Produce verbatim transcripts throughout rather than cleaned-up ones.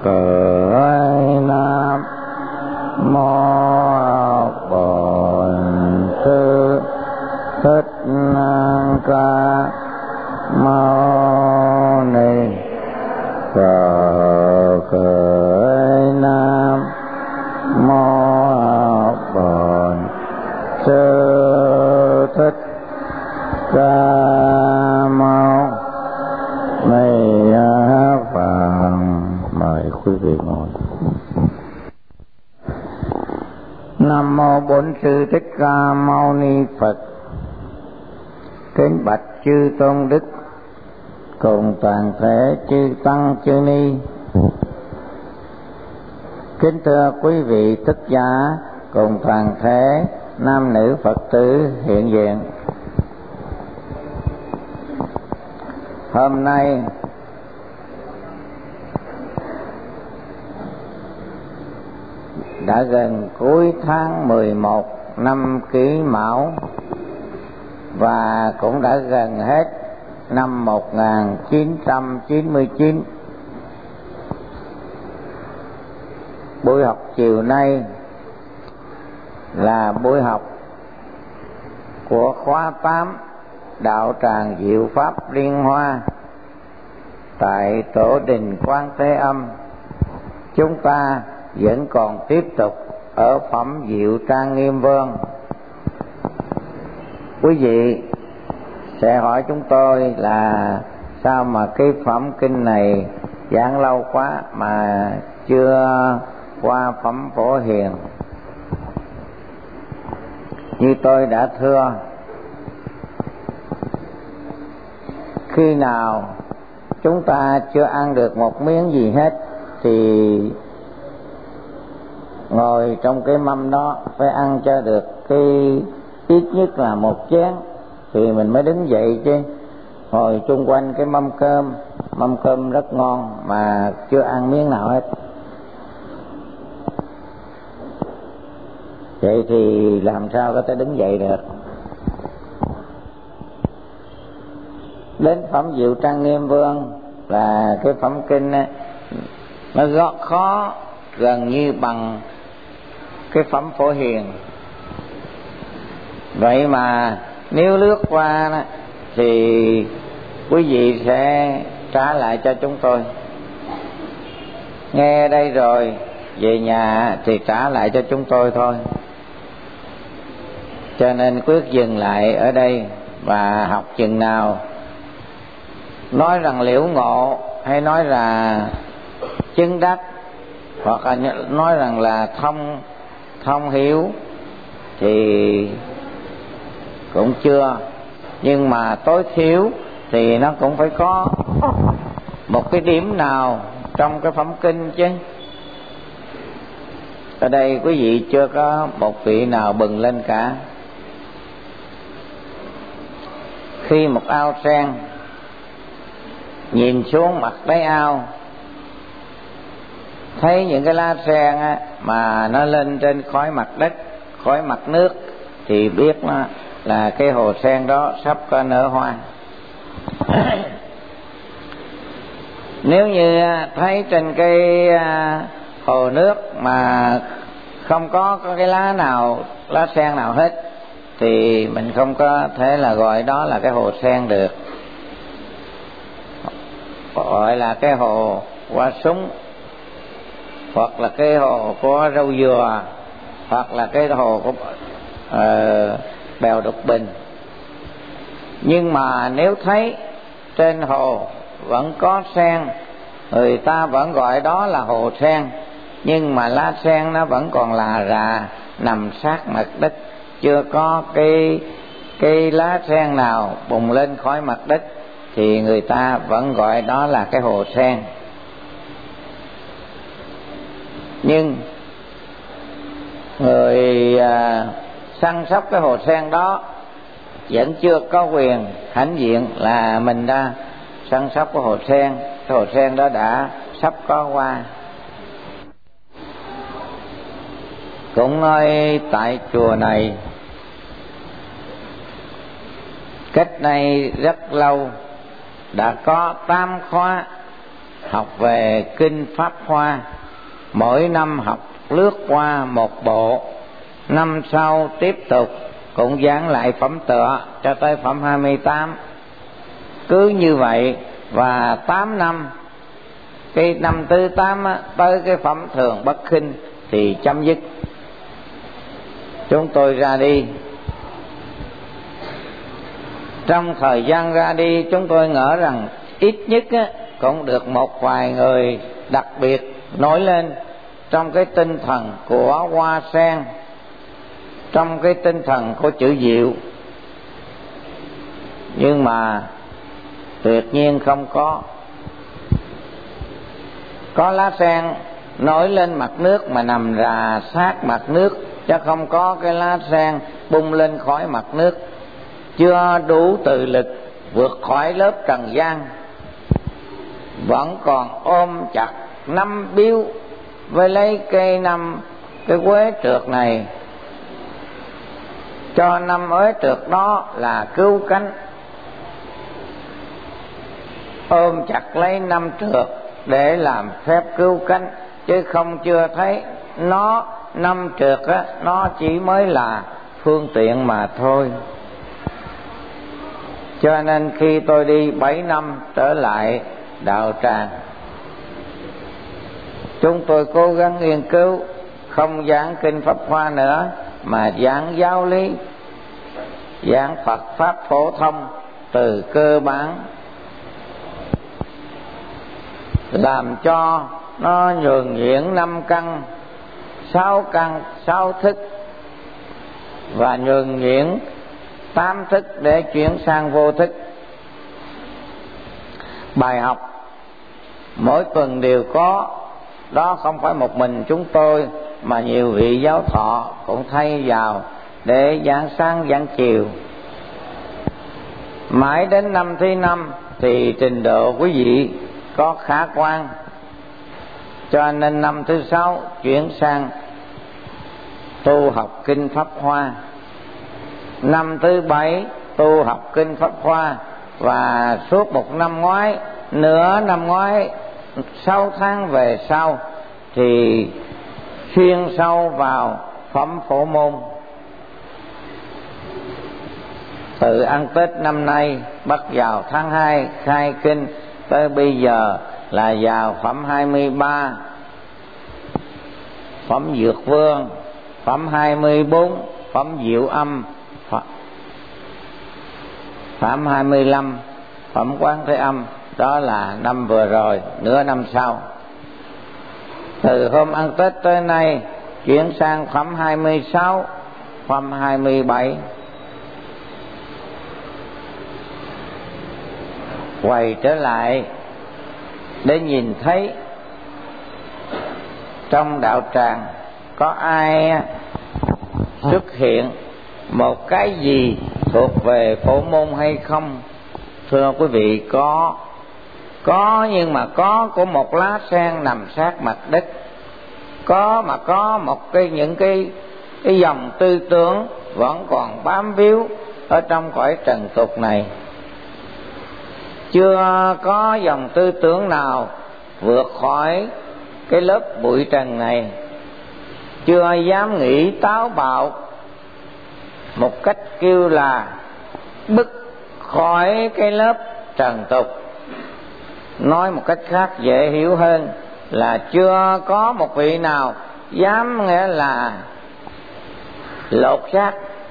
khởi. Nam mô Bổn Sư Thích Ca Mâu Ni Phật. Khởi. Nam mô Bổn Sư Thích Ca Mâu Ni Phật. Mời quý vị ngồi. Nam mô Bổn Sư Thích Ca Mâu Ni Phật. Kính bạch chư tôn đức cùng toàn thể chư tăng chư ni. Kính thưa quý vị thức giả cùng toàn thể nam nữ Phật tử hiện diện. Hôm nay đã gần cuối tháng mười một năm Kỷ Mão và cũng đã gần hết năm một nghìn chín trăm chín mươi chín. Buổi học chiều nay là buổi học của khóa tám Đạo Tràng Diệu Pháp Liên Hoa tại Tổ đình Quan Thế Âm. Chúng ta vẫn còn tiếp tục ở phẩm Diệu Trang Nghiêm Vương. Quý vị sẽ hỏi chúng tôi là sao mà cái phẩm kinh này giảng lâu quá mà chưa qua phẩm Phổ Hiền. Như tôi đã thưa, khi nào chúng ta chưa ăn được một miếng gì hết thì ngồi trong cái mâm đó phải ăn cho được cái ít nhất là một chén thì mình mới đứng dậy chứ. Ngồi chung quanh cái mâm cơm, mâm cơm rất ngon mà chưa ăn miếng nào hết, vậy thì làm sao có thể đứng dậy được. Đến phẩm Diệu Trang Nghiêm Vương là cái phẩm kinh ấy, nó rất khó, gần như bằng cái phẩm Phổ Hiền. Vậy mà nếu lướt qua đó, thì quý vị sẽ trả lại cho chúng tôi. Nghe đây rồi về nhà thì trả lại cho chúng tôi thôi. Cho nên quyết dừng lại ở đây và học chừng nào nói rằng liễu ngộ, hay nói là chứng đắc, hoặc là nói rằng là thông thông hiểu thì cũng chưa. Nhưng mà tối thiểu thì nó cũng phải có một cái điểm nào trong cái phẩm kinh chứ. Ở đây quý vị chưa có một vị nào bừng lên cả. Khi một ao sen nhìn xuống mặt đáy ao, thấy những cái lá sen á, mà nó lên trên khói mặt đất, khói mặt nước, thì biết nó là cái hồ sen đó sắp có nở hoa. Nếu như thấy trên cái hồ nước mà không có, có cái lá nào, lá sen nào hết, thì mình không có thể là gọi đó là cái hồ sen được. Gọi là cái hồ hoa súng, hoặc là cái hồ có rau dừa, hoặc là cái hồ có uh, bèo đục bình. Nhưng mà nếu thấy trên hồ vẫn có sen, người ta vẫn gọi đó là hồ sen, nhưng mà lá sen nó vẫn còn là rà nằm sát mặt đất, chưa có cái cái lá sen nào bùng lên khỏi mặt đất, thì người ta vẫn gọi đó là cái hồ sen. Nhưng người à, săn sóc cái hồ sen đó vẫn chưa có quyền hãnh diện là mình đã săn sóc cái hồ sen. Cái hồ sen đó đã sắp có hoa. Cũng nói tại chùa này cách nay rất lâu đã có tám khóa học về kinh Pháp Hoa, mỗi năm học lướt qua một bộ, năm sau tiếp tục cũng giảng lại phẩm tựa cho tới phẩm hai mươi tám. Cứ như vậy và tám năm, cái năm thứ tám á, tới cái phẩm Thường Bất Khinh thì chấm dứt. Chúng tôi ra đi. Trong thời gian ra đi, chúng tôi ngỡ rằng ít nhất á, cũng được một vài người đặc biệt nổi lên trong cái tinh thần của Hoa Sen, trong cái tinh thần của chữ Diệu. Nhưng mà tuyệt nhiên không có. Có lá sen nổi lên mặt nước mà nằm rà sát mặt nước, chứ không có cái lá sen bung lên khỏi mặt nước, chưa đủ tự lực vượt khỏi lớp trần gian, vẫn còn ôm chặt năm biếu với lấy cây năm cái quế trượt này, cho năm ế trượt đó là cứu cánh, ôm chặt lấy năm trượt để làm phép cứu cánh, chứ không chưa thấy nó năm trượt á, nó chỉ mới là phương tiện mà thôi. Cho nên khi tôi đi bảy năm trở lại đạo tràng, chúng tôi cố gắng nghiên cứu, không giảng kinh Pháp Hoa nữa mà giảng giáo lý, giảng Phật Pháp phổ thông từ cơ bản, làm cho nó nhuần nhuyễn năm căn, sáu căn, sáu thức, và nhuần nhuyễn tám thức để chuyển sang vô thức. Bài học mỗi tuần đều có, đó không phải một mình chúng tôi mà nhiều vị giáo thọ cũng thay vào để giảng sáng giảng chiều. Mãi đến năm thứ năm thì trình độ quý vị có khả quan, cho nên năm thứ sáu chuyển sang tu học kinh Pháp Hoa. Năm thứ bảy tu học kinh Pháp Hoa, và suốt một năm ngoái, nửa năm ngoái, sáu tháng về sau thì chuyên sâu vào phẩm Phổ Môn. Từ ăn Tết năm nay bắt vào tháng hai khai kinh, tới bây giờ là vào phẩm hai mươi ba, phẩm Dược Vương, phẩm hai mươi bốn, phẩm Diệu Âm, phẩm hai mươi lăm, phẩm Quán Thế Âm. Đó là năm vừa rồi, nửa năm sau. Từ hôm ăn Tết tới nay chuyển sang phẩm hai mươi sáu, phẩm hai mươi bảy. Quay trở lại để nhìn thấy trong đạo tràng có ai xuất hiện một cái gì thuộc về Phổ Môn hay không. Thưa quý vị, có có nhưng mà có của một lá sen nằm sát mặt đất, có mà có một cái những cái cái dòng tư tưởng vẫn còn bám víu ở trong cõi trần tục này. Chưa có dòng tư tưởng nào vượt khỏi cái lớp bụi trần này, chưa dám nghĩ táo bạo một cách kêu là bứt khỏi cái lớp trần tục. Nói một cách khác dễ hiểu hơn là chưa có một vị nào dám nghĩa là lột xác,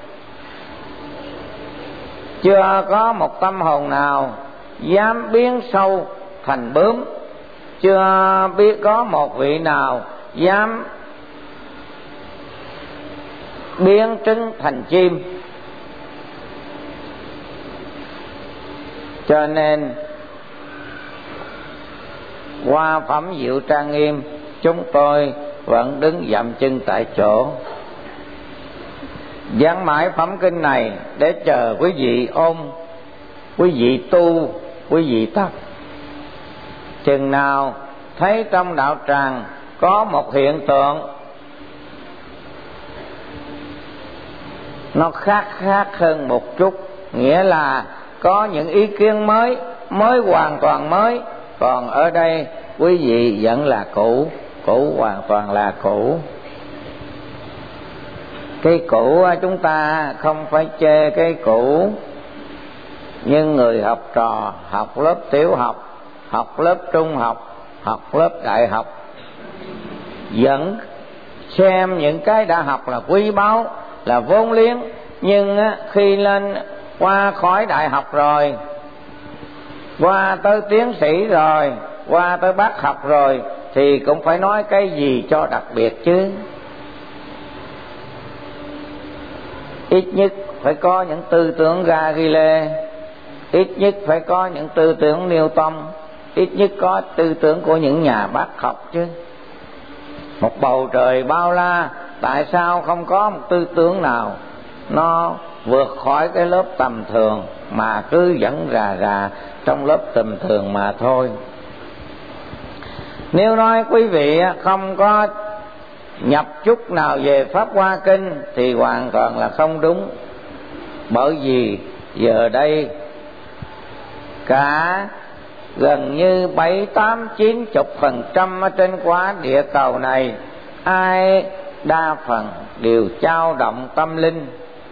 chưa có một tâm hồn nào dám biến sâu thành bướm, chưa biết có một vị nào dám biến trứng thành chim. Cho nên qua phẩm Diệu Trang Nghiêm, chúng tôi vẫn đứng dậm chân tại chỗ, giảng mãi phẩm kinh này để chờ quý vị ôm, quý vị tu, quý vị tập. Chừng nào thấy trong đạo tràng có một hiện tượng nó khác khác hơn một chút, nghĩa là có những ý kiến mới, mới hoàn toàn mới, còn ở đây quý vị vẫn là cũ, cũ hoàn toàn là cũ. Cái cũ chúng ta không phải chê cái cũ, nhưng người học trò học lớp tiểu học, học lớp trung học, học lớp đại học vẫn xem những cái đã học là quý báu, là vốn liếng. Nhưng khi lên qua khỏi đại học rồi, qua tới tiến sĩ rồi, qua tới bác học rồi, thì cũng phải nói cái gì cho đặc biệt chứ. Ít nhất phải có những tư tưởng Galilei, ít nhất phải có những tư tưởng Newton, ít nhất có tư tưởng của những nhà bác học chứ. Một bầu trời bao la, tại sao không có một tư tưởng nào nó vượt khỏi cái lớp tầm thường mà cứ vẫn rà rà trong lớp tầm thường mà thôi. Nếu nói quý vị không có nhập chút nào về Pháp Hoa Kinh thì hoàn toàn là không đúng. Bởi vì giờ đây cả gần như bảy, tám, chín chục phần trăm ở trên quả địa cầu này, ai đa phần đều dao động tâm linh,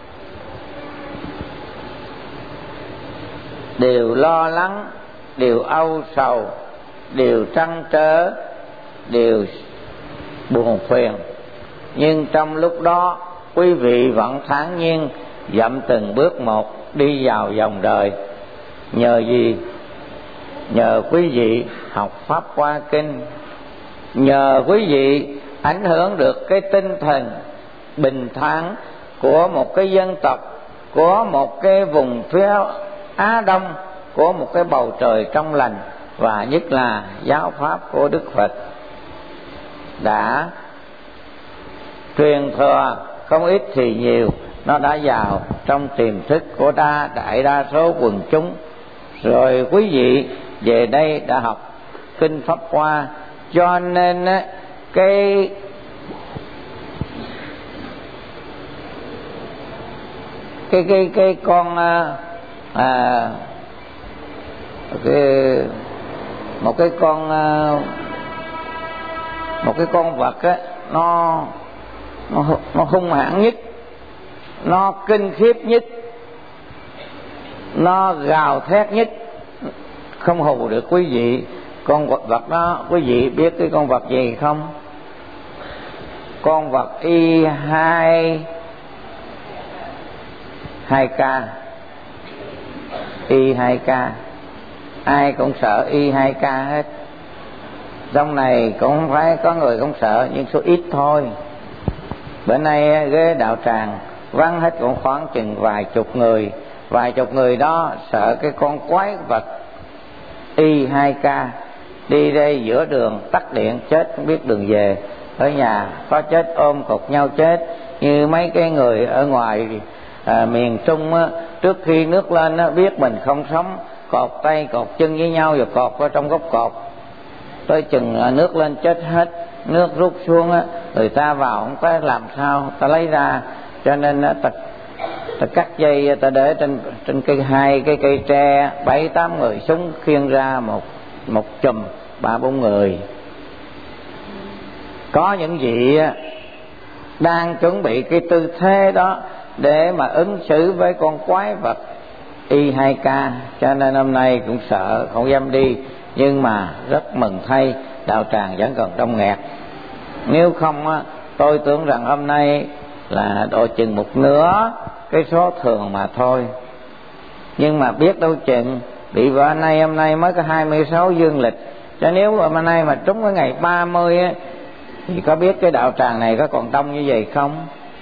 đều lo lắng, đều âu sầu, đều trăn trở, đều buồn phiền. Nhưng trong lúc đó quý vị vẫn thản nhiên dậm từng bước một đi vào dòng đời. Nhờ gì? Nhờ quý vị học Pháp Hoa Kinh, nhờ quý vị ảnh hưởng được cái tinh thần bình thản của một cái dân tộc, của một cái vùng phía Á Đông, của một cái bầu trời trong lành, và nhất là giáo pháp của Đức Phật đã truyền thừa không ít thì nhiều, nó đã vào trong tiềm thức của đa đại đa số quần chúng. Rồi quý vị về đây đã học kinh Pháp Hoa, cho nên cái cái cái cái con à, cái, một cái con một cái con vật á, nó nó nó hung hãn nhất, nó kinh khiếp nhất, nó gào thét nhất, không hù được quý vị. Con vật vật đó, quý vị biết cái con vật gì không? Con vật y hai hai k y hai k, ai cũng sợ y hai k hết. Trong này cũng không phải có người không sợ, nhưng số ít thôi. Bữa nay ghế đạo tràng vắng hết cũng khoảng chừng vài chục người. Vài chục người đó sợ cái con quái vật y hai k. Đi đây giữa đường tắt điện chết không biết đường về. Ở nhà có chết ôm cột nhau chết. Như mấy cái người ở ngoài à, miền Trung á, trước khi nước lên á, biết mình không sống, cột tay cột chân với nhau rồi cột ở trong gốc cột. Tới chừng à, nước lên chết hết. Nước rút xuống á, người ta vào không có làm sao ta lấy ra. Cho nên á, ta, ta cắt dây, ta để trên trên cây hai cái cây tre, bảy tám người súng khiêng ra một một chùm ba bốn người. Có những vị đang chuẩn bị cái tư thế đó để mà ứng xử với con quái vật y hai k, cho nên hôm nay cũng sợ không dám đi. Nhưng mà rất mừng thay đạo tràng vẫn còn đông nghẹt. Nếu không á, tôi tưởng rằng hôm nay là độ chừng một nửa cái số thường mà thôi. Nhưng mà biết đâu chừng bị vợ nay hôm nay mới có hai mươi sáu dương lịch, cho nếu mà hôm nay mà trúng cái ngày ba mươi á, thì có biết cái đạo tràng này có còn đông như vậy không?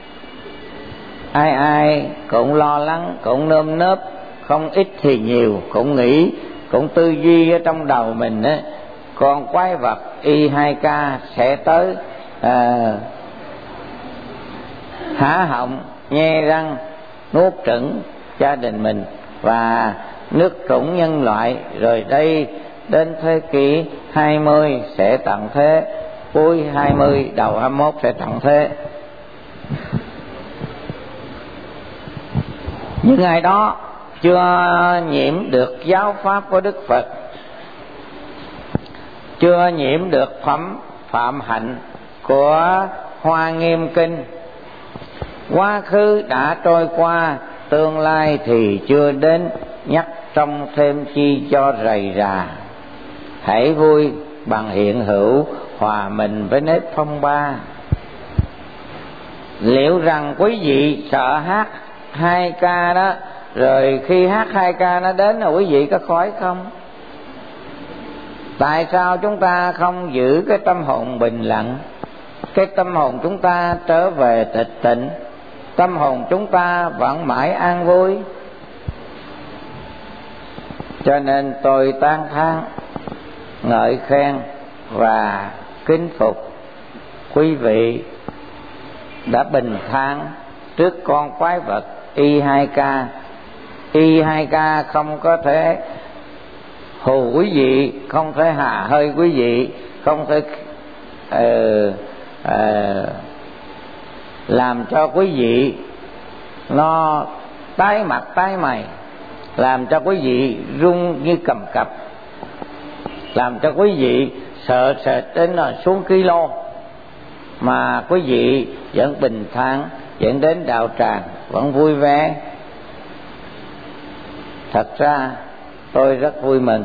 Ai ai cũng lo lắng, cũng nơm nớp, không ít thì nhiều, cũng nghĩ, cũng tư duy ở trong đầu mình á, con quái vật y hai k sẽ tới à, há họng, nhe răng, nuốt chửng gia đình mình và nước trũng nhân loại. Rồi đây đến thế kỷ hai mươi sẽ tận thế, cuối hai mươi đầu hai mươi mốt sẽ tận thế. Những ngày đó chưa nhiễm được giáo pháp của Đức Phật, chưa nhiễm được phẩm phạm hạnh của Hoa Nghiêm Kinh. Quá khứ đã trôi qua, tương lai thì chưa đến, nhắc trong thêm chi cho rầy rà. Hãy vui bằng hiện hữu, hòa mình với nếp phong ba. Liệu rằng quý vị sợ hát hai ca đó, rồi khi hát hai ca nó đến là quý vị có khỏi không? Tại sao chúng ta không giữ cái tâm hồn bình lặng, cái tâm hồn chúng ta trở về tịch tịnh, tâm hồn chúng ta vẫn mãi an vui? Cho nên tôi tán thán, ngợi khen và kính phục quý vị đã bình thản trước con quái vật y hai k. y hai k không có thể hù quý vị, không thể hà hơi quý vị, không thể uh, uh, làm cho quý vị nó tái mặt tái mày, làm cho quý vị run như cầm cập, làm cho quý vị sợ sệt đến là xuống kilo, mà quý vị vẫn bình thản, vẫn đến đạo tràng, vẫn vui vẻ. Thật ra tôi rất vui mừng.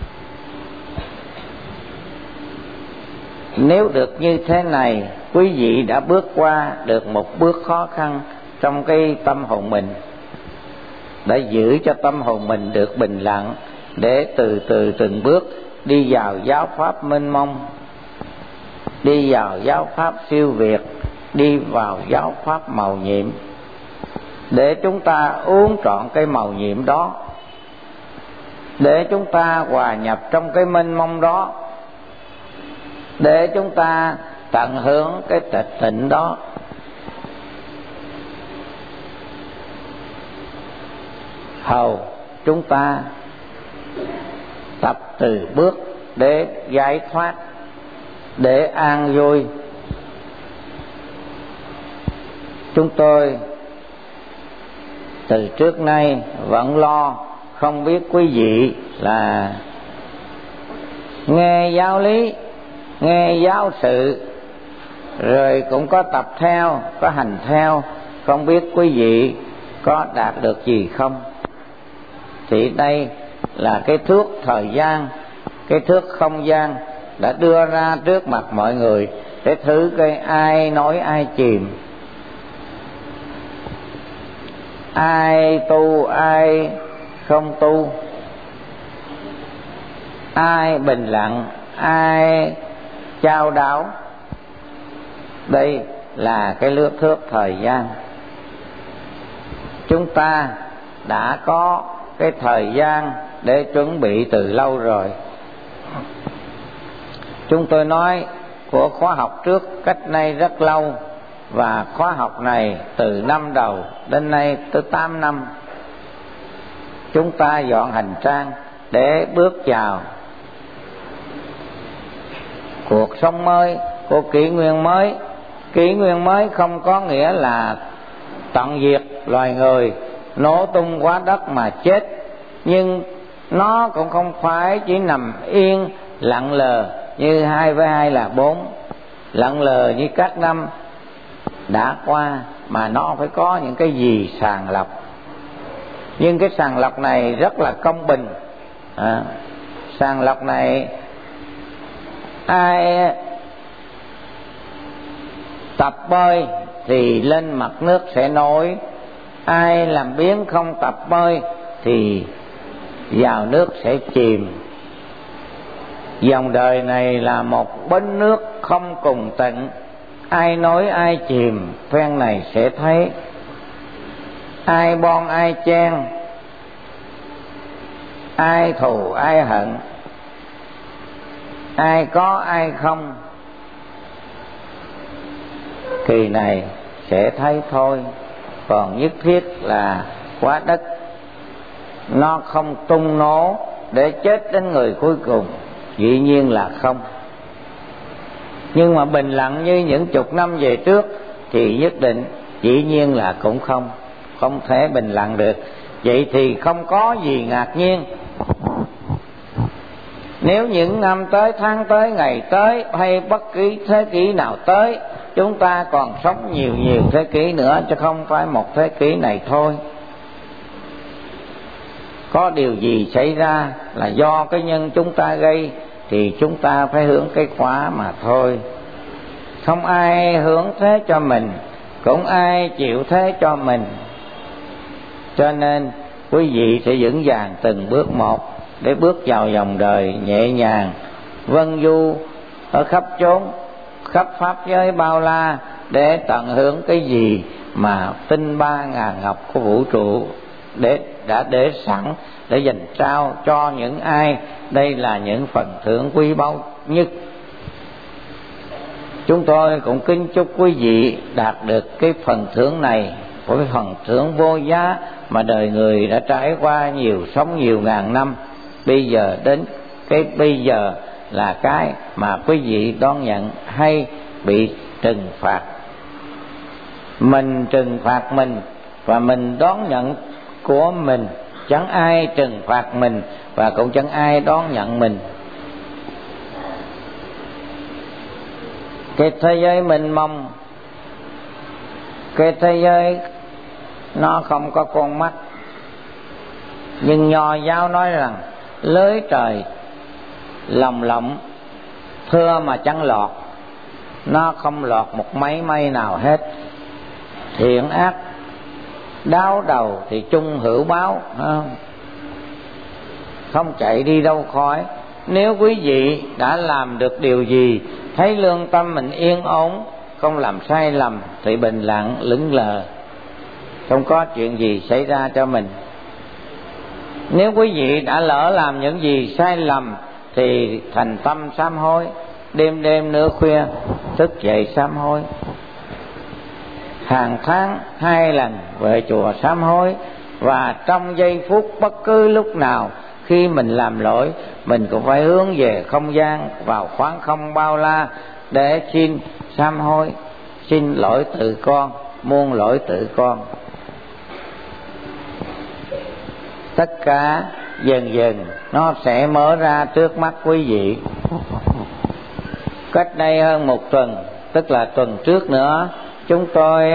Nếu được như thế này, quý vị đã bước qua được một bước khó khăn trong cái tâm hồn mình, đã giữ cho tâm hồn mình được bình lặng, để từ từ từng bước đi vào giáo pháp mênh mông, đi vào giáo pháp siêu việt, đi vào giáo pháp màu nhiệm, để chúng ta uống trọn cái màu nhiệm đó, để chúng ta hòa nhập trong cái mênh mông đó, để chúng ta tận hưởng cái tịch tịnh đó. Hầu chúng ta tập từ bước để giải thoát, để an vui. Chúng tôi từ trước nay vẫn lo, không biết quý vị là nghe giáo lý, nghe giáo sự, rồi cũng có tập theo, có hành theo, không biết quý vị có đạt được gì không. Thì đây là cái thước thời gian, cái thước không gian đã đưa ra trước mặt mọi người để thử coi ai nói ai chìm, ai tu ai không tu, ai bình lặng ai chao đảo. Đây là cái lướt thước thời gian. Chúng ta đã có cái thời gian để chuẩn bị từ lâu rồi. Chúng tôi nói của khóa học trước cách nay rất lâu, và khóa học này từ năm đầu đến nay tới tám năm. Chúng ta dọn hành trang để bước vào cuộc sống mới, của kỷ nguyên mới. Kỷ nguyên mới không có nghĩa là tận diệt loài người, nổ tung quá đất mà chết, nhưng nó cũng không phải chỉ nằm yên lặng lờ như hai với hai là bốn, lặng lờ như các năm đã qua, mà nó phải có những cái gì sàng lọc. Nhưng cái sàng lọc này rất là công bình. à, Sàng lọc này ai tập bơi thì lên mặt nước sẽ nổi, ai làm biếng không tập bơi thì vào nước sẽ chìm. Dòng đời này là một bến nước không cùng tận, ai nói ai chìm, phen này sẽ thấy. Ai bon ai chen, ai thù ai hận, ai có ai không, kỳ này sẽ thấy thôi. Còn nhất thiết là quá đất nó không tung nổ để chết đến người cuối cùng, dĩ nhiên là không. Nhưng mà bình lặng như những chục năm về trước thì nhất định dĩ nhiên là cũng không không thể bình lặng được. Vậy thì không có gì ngạc nhiên Nếu những năm tới, tháng tới, ngày tới hay bất kỳ thế kỷ nào tới, chúng ta còn sống nhiều nhiều thế kỷ nữa, chứ không phải một thế kỷ này thôi. Có điều gì xảy ra là do cái nhân chúng ta gây, thì chúng ta phải hưởng cái quả mà thôi. Không ai hưởng thế cho mình, cũng ai chịu thế cho mình. Cho nên quý vị sẽ vững vàng từng bước một để bước vào dòng đời nhẹ nhàng, vân du ở khắp chốn, khắp pháp giới bao la, để tận hưởng cái gì mà tinh ba ngàn ngọc của vũ trụ để đã để sẵn để dành trao cho những ai. Đây là những phần thưởng quý báu nhất. Chúng tôi cũng kính chúc quý vị đạt được cái phần thưởng này, của cái phần thưởng vô giá mà đời người đã trải qua nhiều sống nhiều ngàn năm. Bây giờ đến cái bây giờ là cái mà quý vị đón nhận hay bị trừng phạt. Mình trừng phạt mình và mình đón nhận của mình, chẳng ai trừng phạt mình và cũng chẳng ai đón nhận mình. Cái thế giới mênh mông, cái thế giới nó không có con mắt, nhưng Nho giáo nói rằng lưới trời lồng lộng thưa mà chẳng lọt, nó không lọt một mấy mây nào hết. Thiện ác đáo đầu thì chung hữu báo, không? không chạy đi đâu khỏi. Nếu quý vị đã làm được điều gì, thấy lương tâm mình yên ổn, không làm sai lầm, thì bình lặng lững lờ, không có chuyện gì xảy ra cho mình. Nếu quý vị đã lỡ làm những gì sai lầm, thì thành tâm sám hối, đêm đêm nửa khuya thức dậy sám hối, hàng tháng hai lần về chùa sám hối. Và trong giây phút bất cứ lúc nào khi mình làm lỗi, mình cũng phải hướng về không gian, vào khoảng không bao la để xin sám hối, xin lỗi tự con, muôn lỗi tự con. Tất cả dần dần nó sẽ mở ra trước mắt quý vị. Cách đây hơn một tuần, tức là tuần trước nữa, chúng tôi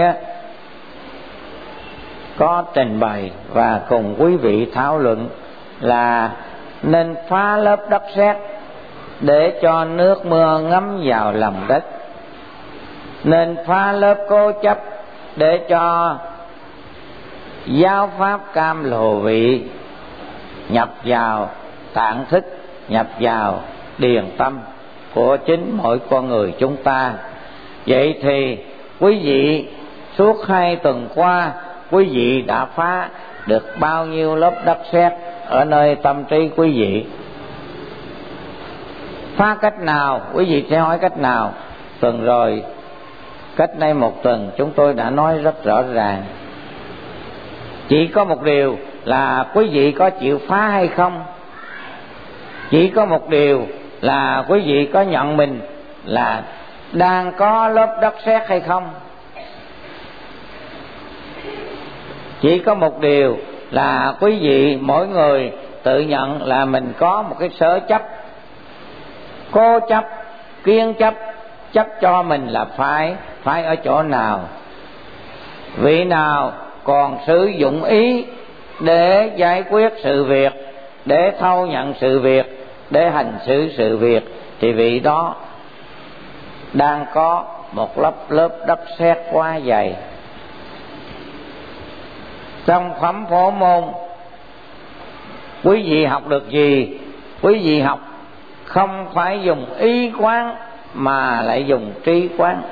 có trình bày và cùng quý vị thảo luận là nên phá lớp đất sét để cho nước mưa ngấm vào lòng đất, nên phá lớp cố chấp để cho giáo pháp cam lồ vị nhập vào tạng thức, nhập vào điền tâm của chính mỗi con người chúng ta. Vậy thì quý vị suốt hai tuần qua, quý vị đã phá được bao nhiêu lớp đất sét ở nơi tâm trí quý vị? Phá cách nào? Quý vị sẽ hỏi cách nào? Tuần rồi, cách đây một tuần, chúng tôi đã nói rất rõ ràng. Chỉ có một điều là quý vị có chịu phá hay không. Chỉ có một điều là quý vị có nhận mình là đang có lớp đất sét hay không. Chỉ có một điều là quý vị mỗi người tự nhận là mình có một cái sở chấp, cố chấp, kiên chấp, chấp cho mình là phải, phải ở chỗ nào. Vị nào còn sử dụng ý để giải quyết sự việc, để thâu nhận sự việc, để hành xử sự việc, thì vị đó đang có một lớp lớp đất sét quá dày. Trong phẩm phổ môn, quý vị học được gì? Quý vị học không phải dùng ý quán mà lại dùng trí quán.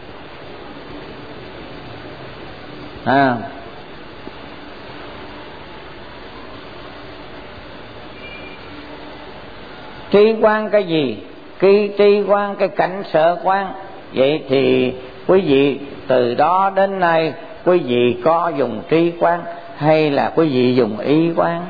À, trí quán cái gì? Cái trí quán cái cảnh sở quán. Vậy thì quý vị từ đó đến nay quý vị có dùng trí quán hay là quý vị dùng ý quán?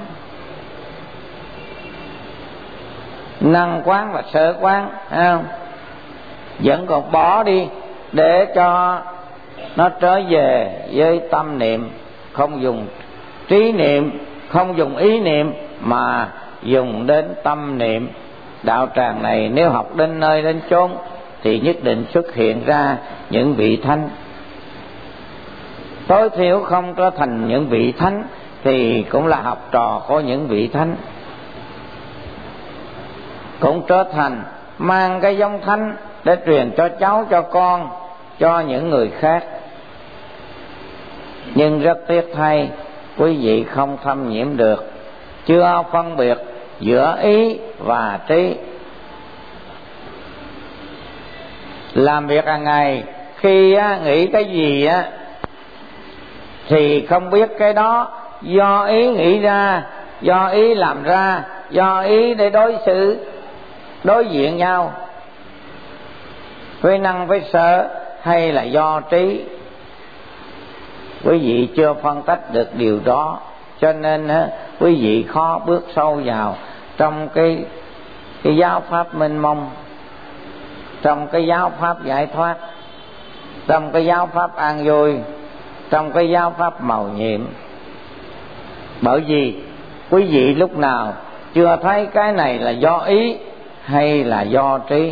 Năng quán và sở quán, không? Vẫn còn bỏ đi để cho nó trở về với tâm niệm, không dùng trí niệm, không dùng ý niệm mà dùng đến tâm niệm. đạo tràng này nếu học đến nơi đến chốn thì nhất định xuất hiện ra những vị thánh. Tối thiểu không trở thành những vị thánh thì cũng là học trò của những vị thánh, cũng trở thành mang cái giống thánh để truyền cho cháu, cho con, cho những người khác. Nhưng rất tiếc thay, quý vị không thâm nhiễm được, chưa phân biệt giữa ý và trí. Làm việc hàng ngày khi á, nghĩ cái gì á thì không biết cái đó do ý nghĩ ra, do ý làm ra, do ý để đối xử đối diện nhau, với năng với sở, hay là do trí. Quý vị chưa phân tách được điều đó, cho nên á, quý vị khó bước sâu vào trong cái cái giáo pháp mênh mông, trong cái giáo pháp giải thoát, trong cái giáo pháp an vui, trong cái giáo pháp màu nhiệm. Bởi vì quý vị lúc nào chưa thấy cái này là do ý hay là do trí.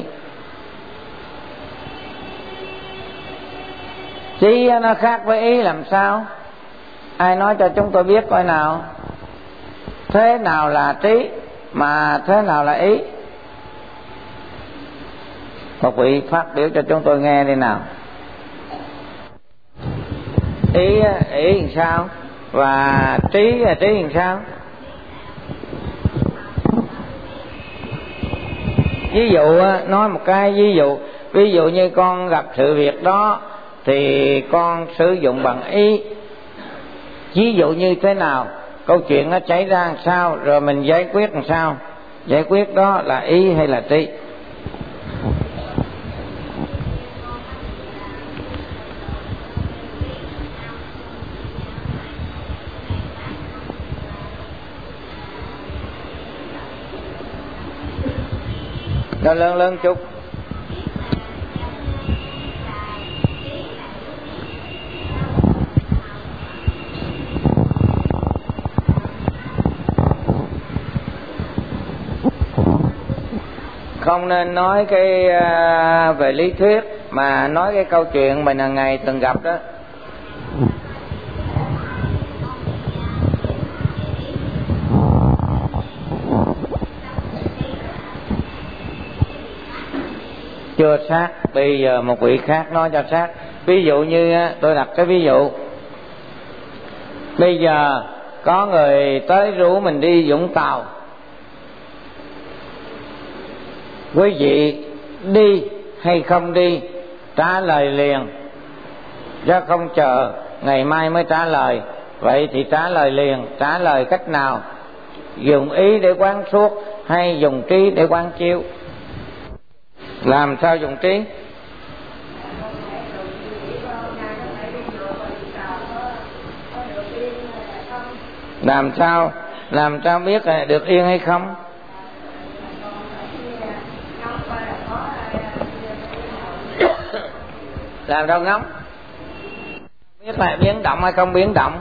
Trí nó khác với ý làm sao? Ai nói cho chúng tôi biết coi nào. Thế nào là trí mà thế nào là ý? Một vị phát biểu cho chúng tôi nghe đi nào. Ý ý làm sao và trí là trí làm sao? Ví dụ nói một cái ví dụ, ví dụ như con gặp sự việc đó thì con sử dụng bằng ý. Ví dụ như thế nào, câu chuyện nó xảy ra làm sao, rồi mình giải quyết làm sao. Giải quyết đó là ý hay là trí? Nó lớn lớn chút. Không nên nói cái uh, về lý thuyết, mà nói cái câu chuyện mình hàng ngày từng gặp đó. Chưa sát, bây giờ một vị khác nói cho sát. Ví dụ như tôi đặt cái ví dụ, bây giờ có người tới rủ mình đi Vũng Tàu. Quý vị đi hay không đi? Trả lời liền, chứ không chờ ngày mai mới trả lời. Vậy thì trả lời liền. Trả lời cách nào? Dùng ý để quán suốt hay dùng trí để quán chiếu? Làm sao dùng trí? Làm sao làm sao biết được yên hay không? Làm sao ngắm? Biết là biến động hay không biến động?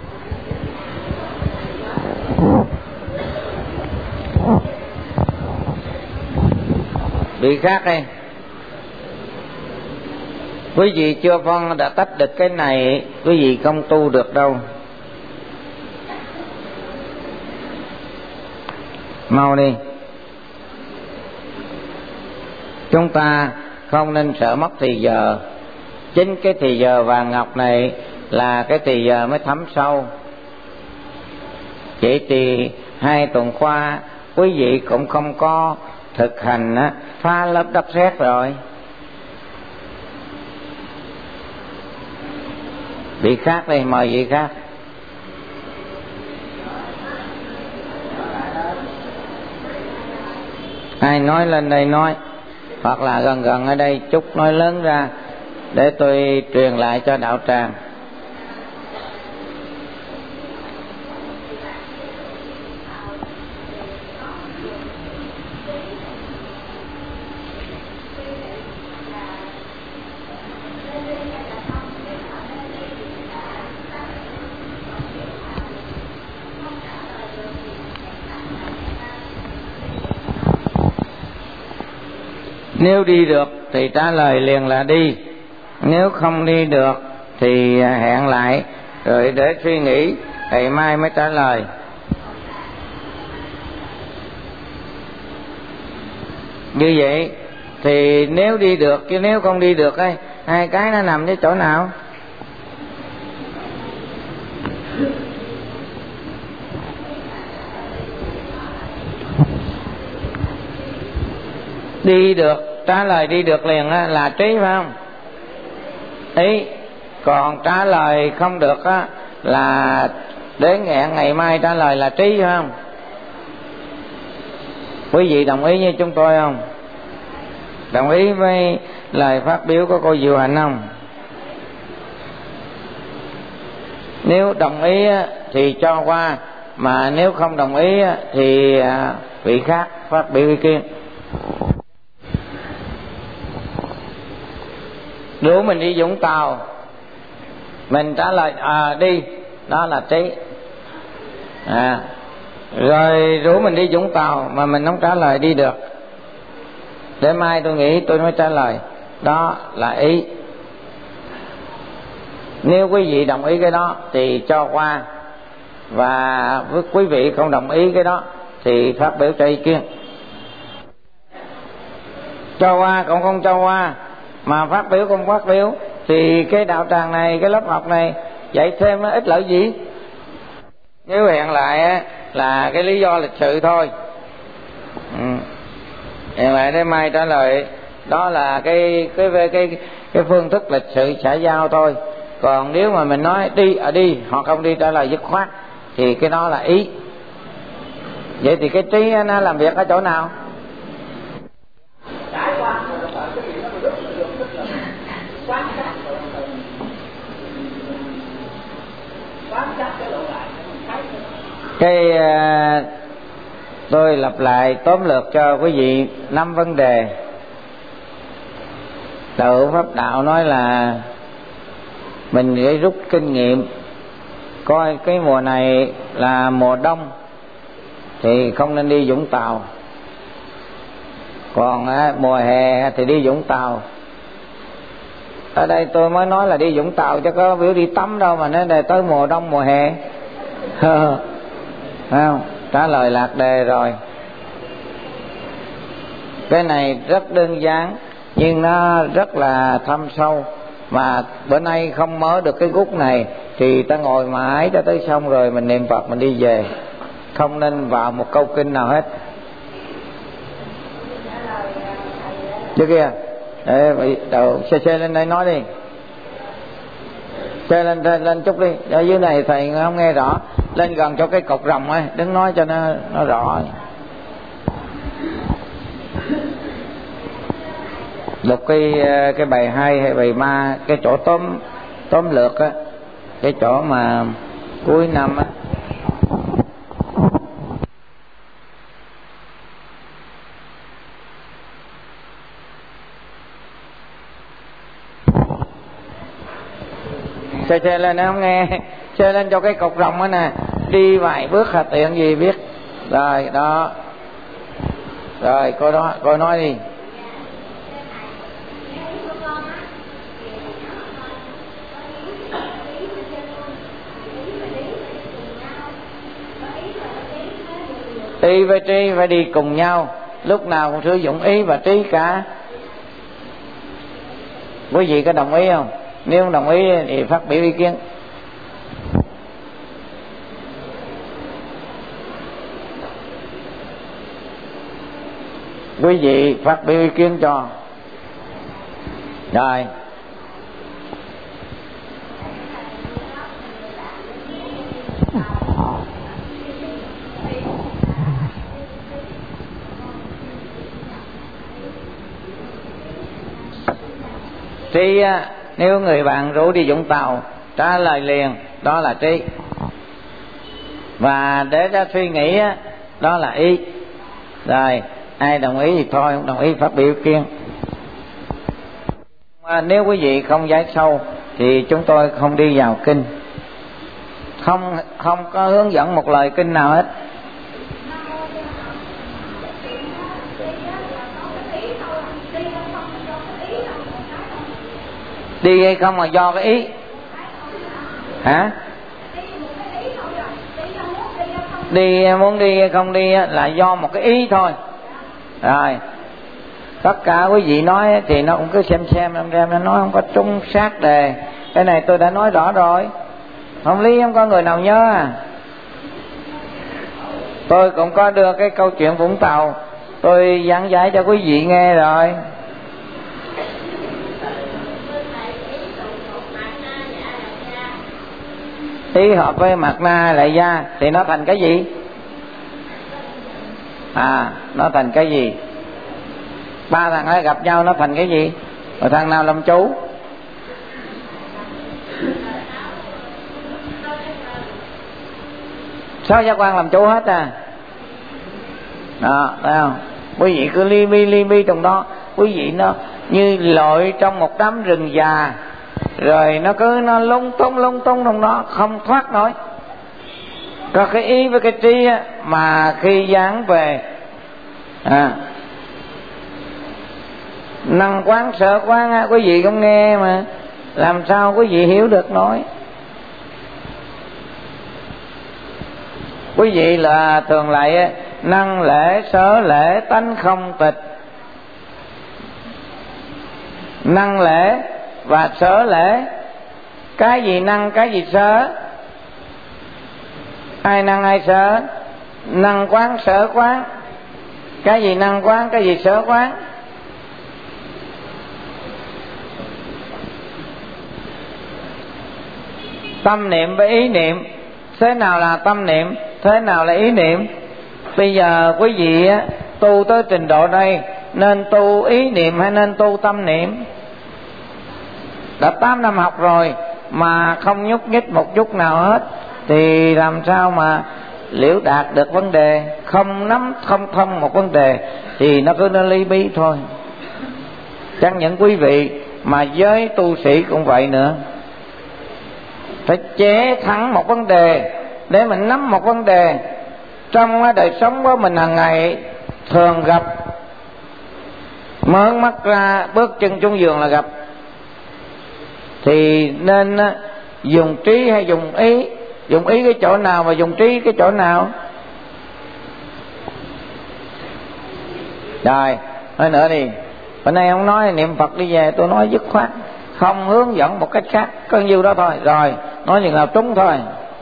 Bị khác đây. Quý vị chưa phân đã tách được cái này, quý vị không tu được đâu. Mau đi. Chúng ta không nên sợ mất thì giờ. Chính cái thì giờ vàng ngọc này là cái thì giờ mới thấm sâu. Chỉ thì hai tuần qua quý vị cũng không có thực hành á, phá lớp đất sét rồi. Vị khác đây, mời vị khác. Ai nói lên đây nói, hoặc là gần gần ở đây chút nói lớn ra để tôi truyền lại cho đạo tràng. Nếu đi được thì trả lời liền là đi, nếu không đi được thì hẹn lại rồi để suy nghĩ, ngày mai mới trả lời. Như vậy thì nếu đi được chứ nếu không đi được ấy, hai cái nó nằm với chỗ nào? Đi được, trả lời đi được liền á, là trí phải không? Ý, còn trả lời không được á, là đến hẹn ngày mai trả lời là trí phải không? Quý vị đồng ý với chúng tôi không? Đồng ý với lời phát biểu của cô Diệu Hạnh không? Nếu đồng ý thì cho qua, mà nếu không đồng ý thì vị khác phát biểu ý kiến. Rủ mình đi Vũng Tàu, mình trả lời à đi, đó là trí. À, rồi rủ mình đi Vũng Tàu mà mình không trả lời đi được, để mai tôi nghĩ tôi mới trả lời, đó là ý. Nếu quý vị đồng ý cái đó thì cho qua, và với quý vị không đồng ý cái đó thì phát biểu cho ý kiến. Cho qua còn không cho qua mà phát biểu không phát biểu thì cái đạo tràng này, cái lớp học này dạy thêm nó ít lợi gì. Nếu hẹn lại là cái lý do lịch sự thôi, ừ. hẹn lại để mai trả lời, đó là cái cái cái cái, cái phương thức lịch sự xã giao thôi. Còn nếu mà mình nói đi ở đi hoặc không đi trả lời dứt khoát thì cái đó là ý. Vậy thì cái trí nó làm việc ở chỗ nào? Cái uh, tôi lặp lại tóm lược cho quý vị năm vấn đề. Đạo Pháp Đạo nói là mình để rút kinh nghiệm, coi cái mùa này là mùa đông thì không nên đi Vũng Tàu, còn uh, mùa hè thì đi Vũng Tàu. Ở đây tôi mới nói là đi Vũng Tàu chứ có biểu đi tắm đâu mà nói đây tới mùa đông mùa hè. Không, trả lời lạc đề rồi. Cái này rất đơn giản nhưng nó rất là thâm sâu, mà bữa nay không mở được cái gút này thì ta ngồi mãi cho tới xong rồi mình niệm Phật mình đi về, không nên vào một câu kinh nào hết. Chứ kìa, đầu xe xe lên đây nói đi, xe lên lên, lên chút đi, ở dưới này thầy không nghe rõ, lên gần cho cái cột rồng ấy, đứng nói cho nó nó rõ. Lục cái cái bài hai hay bài ma, cái chỗ tóm tóm lược á, cái chỗ mà cuối năm á. Xe xe lên không nghe, xe lên cho cái cột rồng á nè, đi vài bước hà tiện gì biết. Rồi đó, rồi cô đó cô nói đi. Ý với trí phải đi cùng nhau, lúc nào cũng sử dụng ý và trí cả. Quý vị có đồng ý không? Nếu không đồng ý thì phát biểu ý kiến. Quý vị phát biểu ý kiến cho. Rồi. Trí á, nếu người bạn rủ đi Vũng Tàu trả lời liền, đó là trí. Và để ra suy nghĩ á, đó là ý. Rồi ai đồng ý thì thôi, không đồng ý phát biểu ý kiến. À, nếu quý vị không giải sâu thì chúng tôi không đi vào kinh, không không có hướng dẫn một lời kinh nào hết. Đi hay không là do cái ý. Hả? Đi muốn đi hay không đi là do một cái ý thôi. Rồi tất cả quý vị nói thì nó cũng cứ xem xem xem xem, nó nói không có trúng sát đề. Cái này tôi đã nói rõ rồi, không lý không có người nào nhớ à. Tôi cũng có đưa cái câu chuyện Vũng Tàu, tôi giảng giải cho quý vị nghe rồi. Ý hợp với mặt na lại da thì nó thành cái gì? À, nó thành cái gì? Ba thằng ấy gặp nhau nó thành cái gì? Rồi thằng nào làm chủ? Sáu giác quan làm chủ hết à. Đó, thấy không? Quý vị cứ li bi li bi trong đó. Quý vị nó như lội trong một đám rừng già, rồi nó cứ nó lung tung lung tung trong đó không thoát nổi. Có cái ý với cái trí á, mà khi giảng về à, năng quán sở quán á, quý vị không nghe mà làm sao quý vị hiểu được nói. Quý vị là thường lại năng lễ sở lễ tánh không tịch. Năng lễ và sở lễ, cái gì năng cái gì sở? Ai năng ai sở? Năng quán sở quán. Cái gì năng quán cái gì sở quán? Tâm niệm với ý niệm. Thế nào là tâm niệm? Thế nào là ý niệm? Bây giờ quý vị tu tới trình độ đây, nên tu ý niệm hay nên tu tâm niệm? Đã tám năm học rồi mà không nhúc nhích một chút nào hết, thì làm sao mà liễu đạt được vấn đề? Không nắm không thông một vấn đề thì nó cứ nó ly bí thôi. Chẳng những quý vị mà giới tu sĩ cũng vậy nữa. Phải chế thẳng một vấn đề để mình nắm một vấn đề. Trong đời sống của mình hàng ngày thường gặp, mở mắt ra bước chân xuống giường là gặp, thì nên dùng trí hay dùng ý? Dùng ý cái chỗ nào và dùng trí cái chỗ nào? Rồi, nói nữa đi. Bữa nay không nói niệm Phật đi về, tôi nói dứt khoát, không hướng dẫn một cách khác, có nhiêu đó thôi. Rồi, nói chừng nào trúng thôi.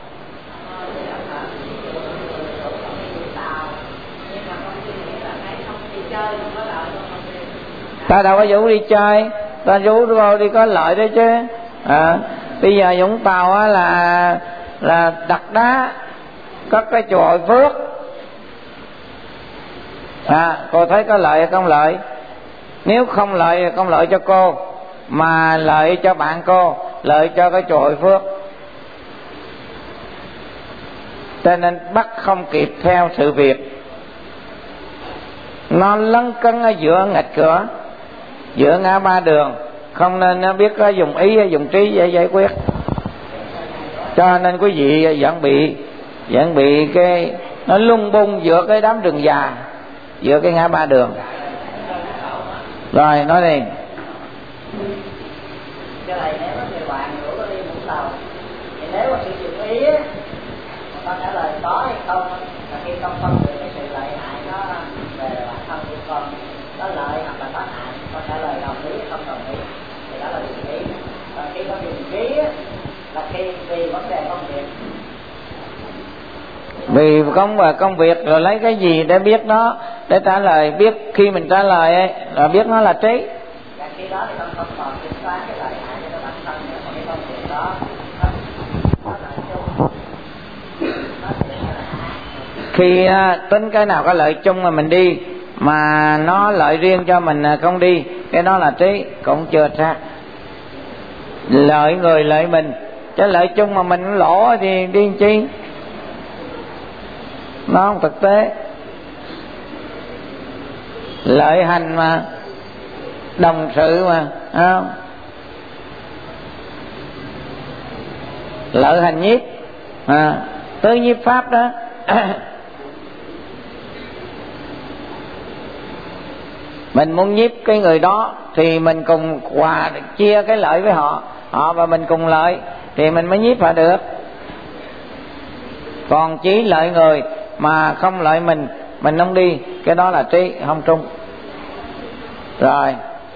Ta đâu có vũ đi chơi, ta vũ vô đi có lợi đấy chứ. À, bây giờ Vũng Tàu á là là đặt đá có cái chùa Hội Phước. À, cô thấy có lợi hay không lợi? Nếu không lợi thì không lợi cho cô, mà lợi cho bạn cô, lợi cho cái chùa Hội Phước. Cho nên bắt không kịp theo sự việc. Nó lấn cấn ở giữa ngạch cửa, giữa ngã ba đường, không nên nó biết có dùng ý hay dùng trí để giải quyết. Cho nên quý vị vẫn bị vẫn bị cái nó lung bung giữa cái đám rừng già, giữa cái ngã ba đường. Rồi nói đi. Cái này nếu người bạn rủ nó đi Vũng Tàu, thì nếu mà sử dụng ý á, con trả lời có hay không, là khi con phân biệt cái sự lợi hại nó về bản thân của con, có lợi hoặc là có hại, con trả lời đồng ý hay không đồng ý, thì đó là dùng ý. Còn khi con dùng trí á, là khi vì vấn đề công việc. Vì công và công việc rồi lấy cái gì để biết nó, để trả lời. Biết khi mình trả lời ấy, là biết nó là trí. Và khi đó thì con không còn kiểm soát cái lợi hại cho bản thân nữa, còn cái công việc đó nó, nó lợi chung, nó sẽ là hại. Khi uh, tính cái nào có lợi chung mà mình đi, mà nó lợi riêng cho mình không đi, cái đó là trí, cũng chưa sát. Lợi người lợi mình, chứ lợi chung mà mình lỗ thì đi chi? Nó không thực tế. Lợi hành mà, đồng sự mà, không? Lợi hành nhiếp, à, tới nhiếp pháp đó. Mình muốn nhiếp cái người đó thì mình cùng hòa chia cái lợi với họ, họ và mình cùng lợi thì mình mới nhiếp họ được. Còn chỉ lợi người mà không lợi mình, mình không đi, cái đó là trí không trung. Rồi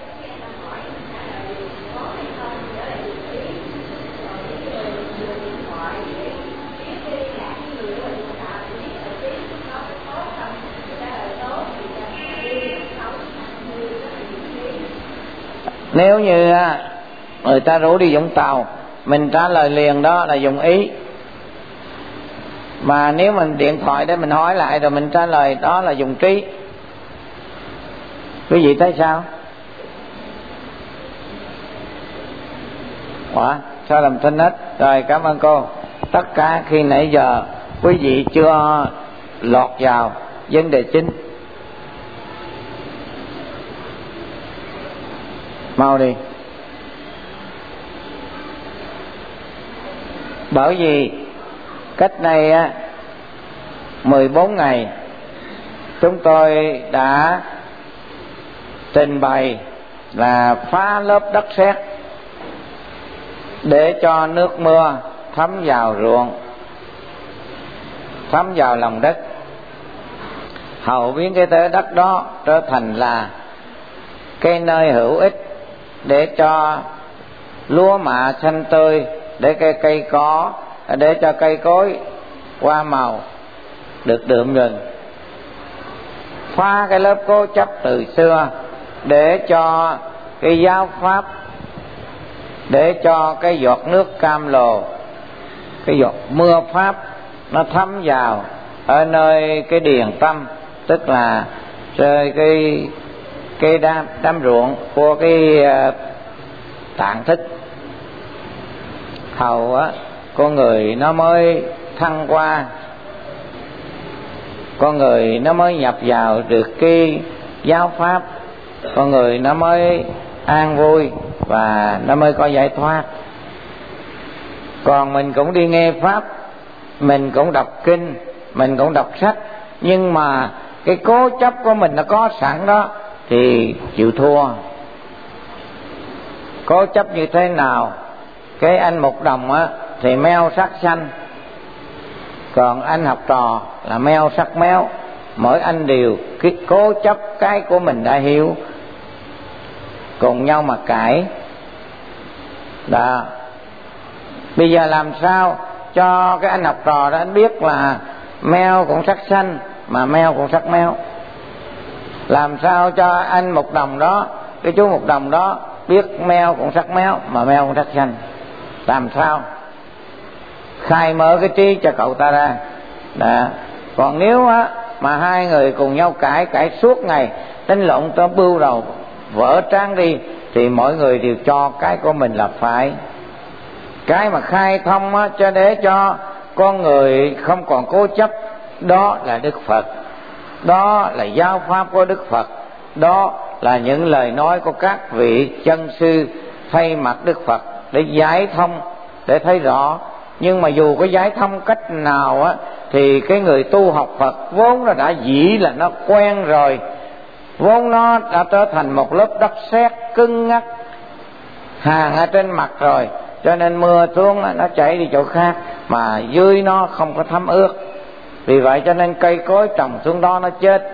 nếu như người ta rủ đi Vũng Tàu, mình trả lời liền đó là dùng ý. Mà nếu mình điện thoại để mình hỏi lại rồi mình trả lời, đó là dùng trí. Quý vị thấy sao? Ủa, sao làm thinh hết? Rồi, cảm ơn cô. Tất cả khi nãy giờ quý vị chưa lọt vào vấn đề chính. Mau đi. Bởi vì cách này á mười bốn ngày chúng tôi đã trình bày là phá lớp đất sét để cho nước mưa thấm vào ruộng, thấm vào lòng đất, hầu biến cái thế đất đó trở thành là cái nơi hữu ích để cho lúa mạ xanh tươi, để cây cây có, để cho cây cối hoa màu được đượm rừng. Phá cái lớp cố chấp từ xưa để cho cái giáo pháp, để cho cái giọt nước cam lồ, cái giọt mưa pháp nó thấm vào ở nơi cái điền tâm, tức là rơi cái cái đám, đám ruộng của cái uh, tạng thức. Hầu á con người nó mới thăng qua, con người nó mới nhập vào được cái giáo pháp, con người nó mới an vui và nó mới có giải thoát. Còn mình cũng đi nghe pháp, mình cũng đọc kinh, mình cũng đọc sách, nhưng mà cái cố chấp của mình nó có sẵn đó thì chịu thua. Cố chấp như thế nào? Cái anh Mục Đồng á thì meo sắc xanh, còn anh học trò là meo sắc méo. Mỗi anh đều cái cố chấp cái của mình đã hiểu, cùng nhau mà cãi. Đó. Bây giờ làm sao cho cái anh học trò đó anh biết là meo cũng sắc xanh mà meo cũng sắc méo? Làm sao cho anh Mục Đồng đó, cái chú Mục Đồng đó biết meo cũng sắc méo mà meo cũng sắc xanh? Làm sao? Khai mở cái trí cho cậu ta ra. Đó. Còn nếu á mà hai người cùng nhau cãi cãi suốt ngày, đánh lộn tới bưu đầu vỡ tráng đi, thì mỗi người đều cho cái của mình là phải. Cái mà khai thông á, cho để cho con người không còn cố chấp, đó là Đức Phật, đó là giáo pháp của Đức Phật, đó là những lời nói của các vị chân sư thay mặt Đức Phật để giải thông, để thấy rõ. Nhưng mà dù có giải thông cách nào á, thì cái người tu học Phật vốn nó đã dĩ là nó quen rồi, vốn nó đã trở thành một lớp đất sét cứng ngắc hàng ở trên mặt rồi, cho nên mưa xuống nó chảy đi chỗ khác mà dưới nó không có thấm ướt. Vì vậy cho nên cây cối trồng xuống đó nó chết.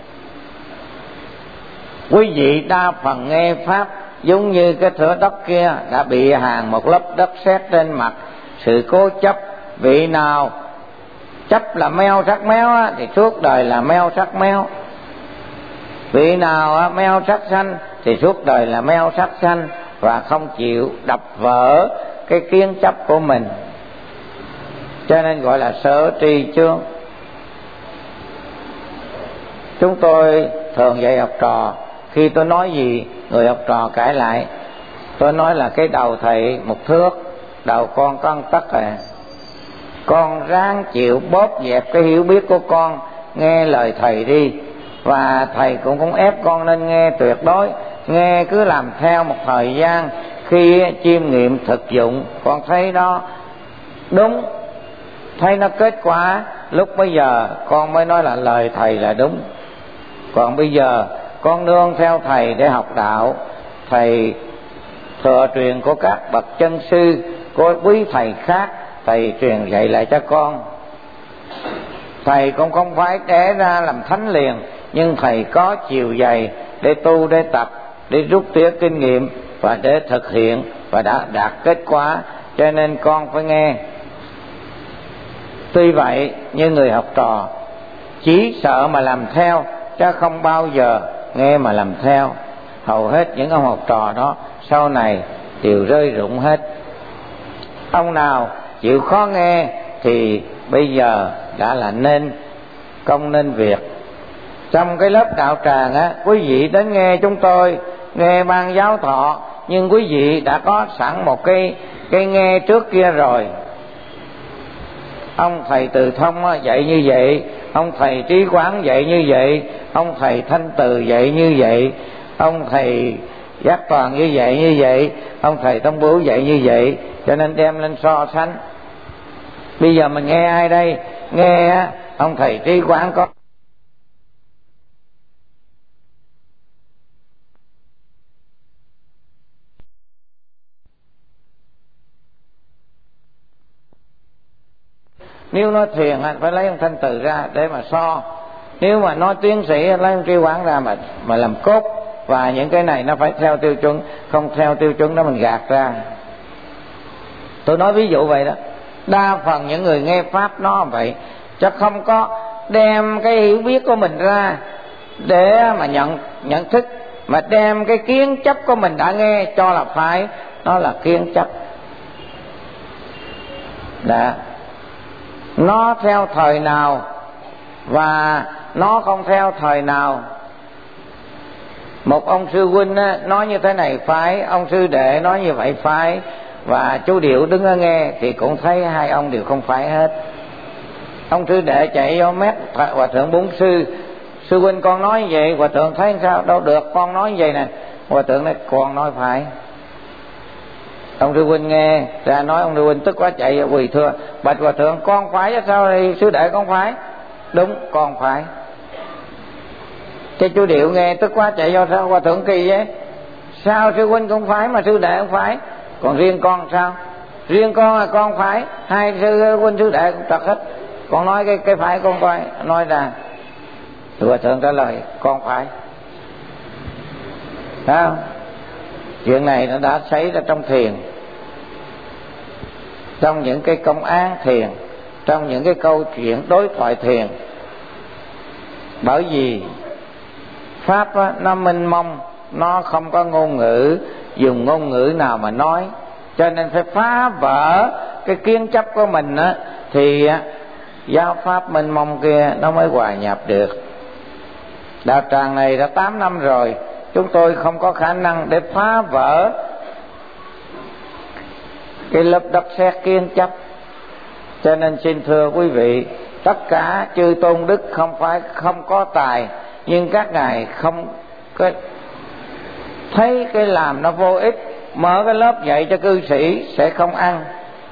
Quý vị đa phần nghe pháp giống như cái thửa đất kia đã bị hàng một lớp đất sét trên mặt, sự cố chấp. Vị nào chấp là meo sắc méo á, thì suốt đời là meo sắc méo. Vị nào á, meo sắc xanh thì suốt đời là meo sắc xanh, và không chịu đập vỡ cái kiến chấp của mình, cho nên gọi là sở tri chướng. Chúng tôi thường dạy học trò, khi tôi nói gì người học trò cãi lại, tôi nói là cái đầu thầy một thước, đầu con có một tấc à. Con ráng chịu bóp dẹp cái hiểu biết của con, nghe lời thầy đi. Và thầy cũng cũng ép con nên nghe tuyệt đối. Nghe cứ làm theo một thời gian, khi chiêm nghiệm thực dụng con thấy đó đúng, thấy nó kết quả, lúc bây giờ con mới nói là lời thầy là đúng. Còn bây giờ con nương theo thầy để học đạo. Thầy thừa truyền của các bậc chân sư, của quý thầy khác, thầy truyền dạy lại cho con. Thầy cũng không phải đẻ ra làm thánh liền, nhưng thầy có chiều dày để tu, để tập, để rút tỉa kinh nghiệm và để thực hiện, và đã đạt kết quả, cho nên con phải nghe. Tuy vậy, như người học trò chỉ sợ mà làm theo, chứ không bao giờ nghe mà làm theo. Hầu hết những ông học trò đó sau này đều rơi rụng hết. Ông nào chịu khó nghe thì bây giờ đã là nên công nên việc. Trong cái lớp đạo tràng á, quý vị đến nghe chúng tôi, nghe ban giáo thọ, nhưng quý vị đã có sẵn một cái cái nghe trước kia rồi. Ông thầy Từ Thông dạy như vậy, ông thầy Trí Quán dạy như vậy, ông thầy Thanh Từ dạy như vậy, ông thầy Giác Toàn như vậy như vậy, ông thầy Tông Bửu dạy như vậy, cho nên đem lên so sánh. Bây giờ mình nghe ai đây? Nghe ông thầy Trí Quán có nếu nói thiền phải lấy ông Thanh Từ ra để mà so, nếu mà nói tiến sĩ lấy ông Trí Quán ra mà mà làm cốt, và những cái này nó phải theo tiêu chuẩn, không theo tiêu chuẩn đó mình gạt ra. Tôi nói ví dụ vậy đó. Đa phần những người nghe pháp nó vậy, chứ không có đem cái hiểu biết của mình ra để mà nhận nhận thức, mà đem cái kiến chấp của mình đã nghe cho là phải, nó là kiến chấp. Đã nó theo thời nào và nó không theo thời nào. Một ông sư huynh á, nói như thế này phải, ông sư đệ nói như vậy phải, và chú Điệu đứng ở nghe thì cũng thấy hai ông đều không phải hết. Ông sư đệ chạy vô mét hòa thượng Bốn Sư, sư huynh con nói như vậy, hòa thượng thấy sao? Đâu được, con nói như vậy nè. Hòa thượng nói con nói phải. Ông sư huynh nghe ra nói, ông sư huynh tức quá chạy vô quỳ thưa: bạch hòa thượng, con phải chứ sao thì sư đệ con phải? Đúng, con phải. Cái chú Điệu nghe tức quá chạy vô: sao hòa thượng kỳ vậy? Sao sư huynh cũng phải mà sư đệ không phải? Còn riêng con sao? Riêng con là con phải, hai sư huynh sư đệ cũng trật hết. Con nói cái cái phải con coi, nói ra. Thì hòa thượng trả lời: con phải. Thấy không? Chuyện này nó đã xảy ra trong thiền, trong những cái công án thiền, trong những cái câu chuyện đối thoại thiền. Bởi vì pháp á, nó mênh mông, nó không có ngôn ngữ, dùng ngôn ngữ nào mà nói, cho nên phải phá vỡ cái kiến chấp của mình á, thì á, giáo pháp mênh mông kia nó mới hòa nhập được. Đạo tràng này đã tám năm rồi, chúng tôi không có khả năng để phá vỡ cái lớp đất sét kiến chấp. Cho nên xin thưa quý vị, tất cả chư tôn đức không phải không có tài, nhưng các ngài không cái thấy cái làm nó vô ích, mở cái lớp dạy cho cư sĩ sẽ không ăn.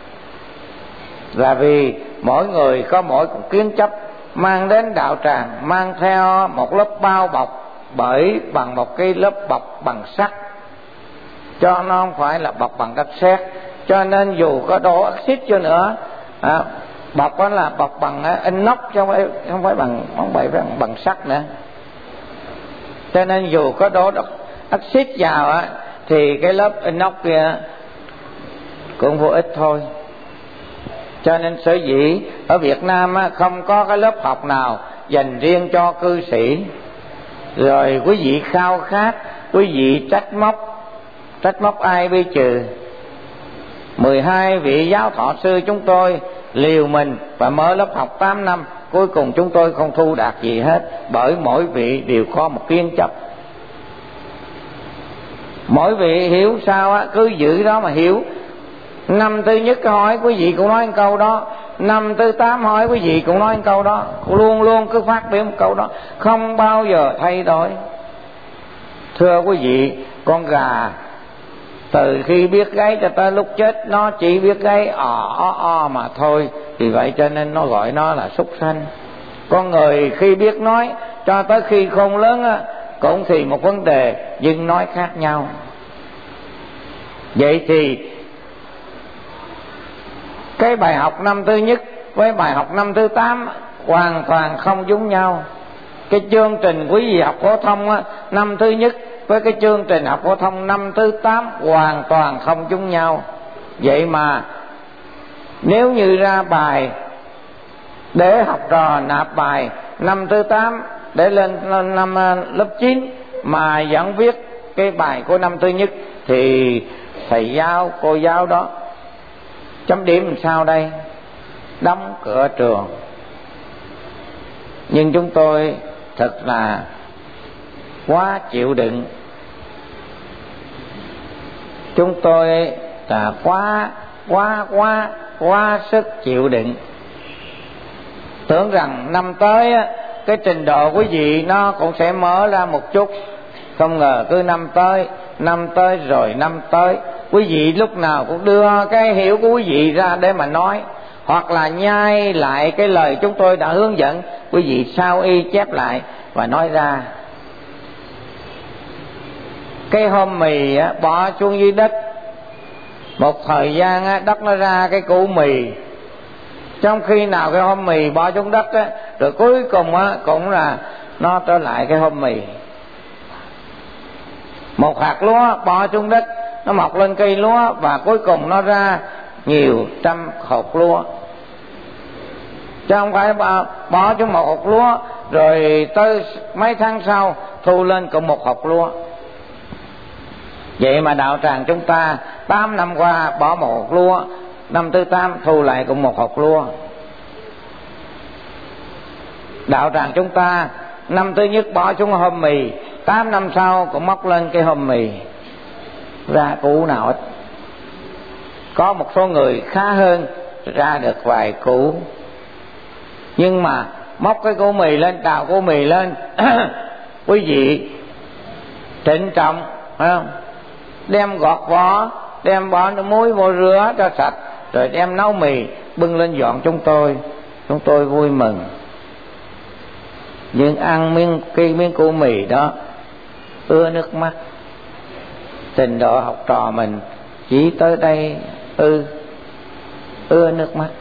Là vì mỗi người có mỗi kiến chấp, mang đến đạo tràng mang theo một lớp bao bọc bởi bằng một cái lớp bọc bằng sắt, cho nó không phải là bọc bằng đất sét. Cho nên dù có đổ axit cho nữa, à, bọc đó là bọc bằng inox chứ không phải không phải bằng không phải bằng, bằng sắt nữa. Cho nên dù có đổ axit vào á, thì cái lớp inox kia cũng vô ích thôi. Cho nên sở dĩ ở Việt Nam á, không có cái lớp học nào dành riêng cho cư sĩ. Rồi quý vị khao khát, quý vị trách móc, trách móc ai bi trừ. Mười hai vị giáo thọ sư chúng tôi liều mình và mở lớp học tám năm, cuối cùng chúng tôi không thu đạt gì hết, bởi mỗi vị đều có một kiến chấp. Mỗi vị hiểu sao á, cứ giữ đó mà hiểu. Năm thứ nhất hỏi quý vị cũng nói một câu đó, năm thứ tám hỏi quý vị cũng nói một câu đó, luôn luôn cứ phát biểu một câu đó, không bao giờ thay đổi. Thưa quý vị, con gà từ khi biết gáy cho tới lúc chết nó chỉ biết gáy ò o o mà thôi, vì vậy cho nên nó gọi nó là súc sanh. Con người khi biết nói cho tới khi khôn lớn á, cũng thì một vấn đề nhưng nói khác nhau. Vậy thì cái bài học năm thứ nhất với bài học năm thứ tám hoàn toàn không giống nhau. Cái chương trình quý vị học phổ thông á, năm thứ nhất với cái chương trình học phổ thông năm thứ tám hoàn toàn không giống nhau. Vậy mà nếu như ra bài để học trò nạp bài năm thứ tám để lên năm lớp chín mà vẫn viết cái bài của năm thứ nhất thì thầy giáo cô giáo đó chấm điểm làm sao đây? Đóng cửa trường. Nhưng chúng tôi thật là quá chịu đựng, chúng tôi là quá quá quá quá sức chịu đựng. Tưởng rằng năm tới á, cái trình độ quý vị nó cũng sẽ mở ra một chút. Không ngờ cứ năm tới, năm tới rồi năm tới, quý vị lúc nào cũng đưa cái hiểu của quý vị ra để mà nói, hoặc là nhai lại cái lời chúng tôi đã hướng dẫn, quý vị sao y chép lại và nói ra. Cái hôm mì á, bỏ xuống dưới đất, một thời gian á, đất nó ra cái củ mì. Trong khi nào cái hôm mì bỏ xuống đất á, rồi cuối cùng á, cũng là nó trở lại cái hôm mì. Một hạt lúa bỏ xuống đất, nó mọc lên cây lúa và cuối cùng nó ra nhiều trăm hột lúa. Chứ không phải bỏ, bỏ xuống một hột lúa rồi tới mấy tháng sau thu lên cùng một hột lúa. Vậy mà đạo tràng chúng ta tám năm qua bỏ một hột lúa, năm thứ tám thu lại cùng một hột lúa. Đạo tràng chúng ta năm thứ nhất bỏ xuống hôm mì, tám năm sau cũng móc lên cái hôm mì, ra củ nào ít. Có một số người khá hơn, ra được vài củ. Nhưng mà móc cái củ mì lên, đào củ mì lên quý vị trịnh trọng, phải không? Đem gọt vỏ, đem bỏ nước muối vô rửa cho sạch, rồi đem nấu mì bưng lên dọn chúng tôi. Chúng tôi vui mừng. Nhưng ăn miếng cái miếng củ mì đó ưa nước mắt. Trình độ học trò mình chỉ tới đây ư ưa nước mắt.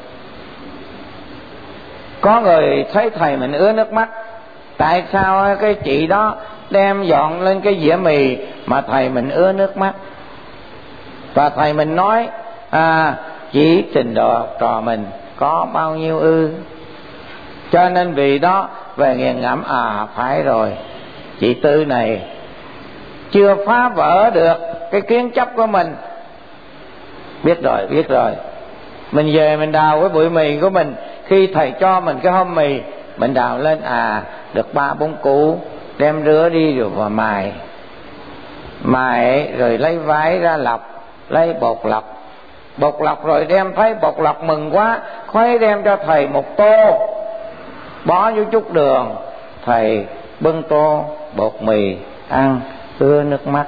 Có người thấy thầy mình ưa nước mắt, tại sao cái chị đó đem dọn lên cái dĩa mì mà thầy mình ưa nước mắt? Và thầy mình nói à, chỉ trình độ học trò mình có bao nhiêu ư. Cho nên vì đó về nghiền ngẫm, à phải rồi, chị Tư này chưa phá vỡ được cái kiến chấp của mình. Biết rồi, biết rồi. Mình về mình đào cái bụi mì của mình, khi thầy cho mình cái hôm mì, mình đào lên à được ba bốn củ, đem rửa đi rồi vào mài. Mài rồi lấy vải ra lọc, lấy bột lọc. Bột lọc rồi đem thấy bột lọc mừng quá, khuấy đem cho thầy một tô, bỏ vô chút đường, thầy bưng tô bột mì ăn ưa nước mắt.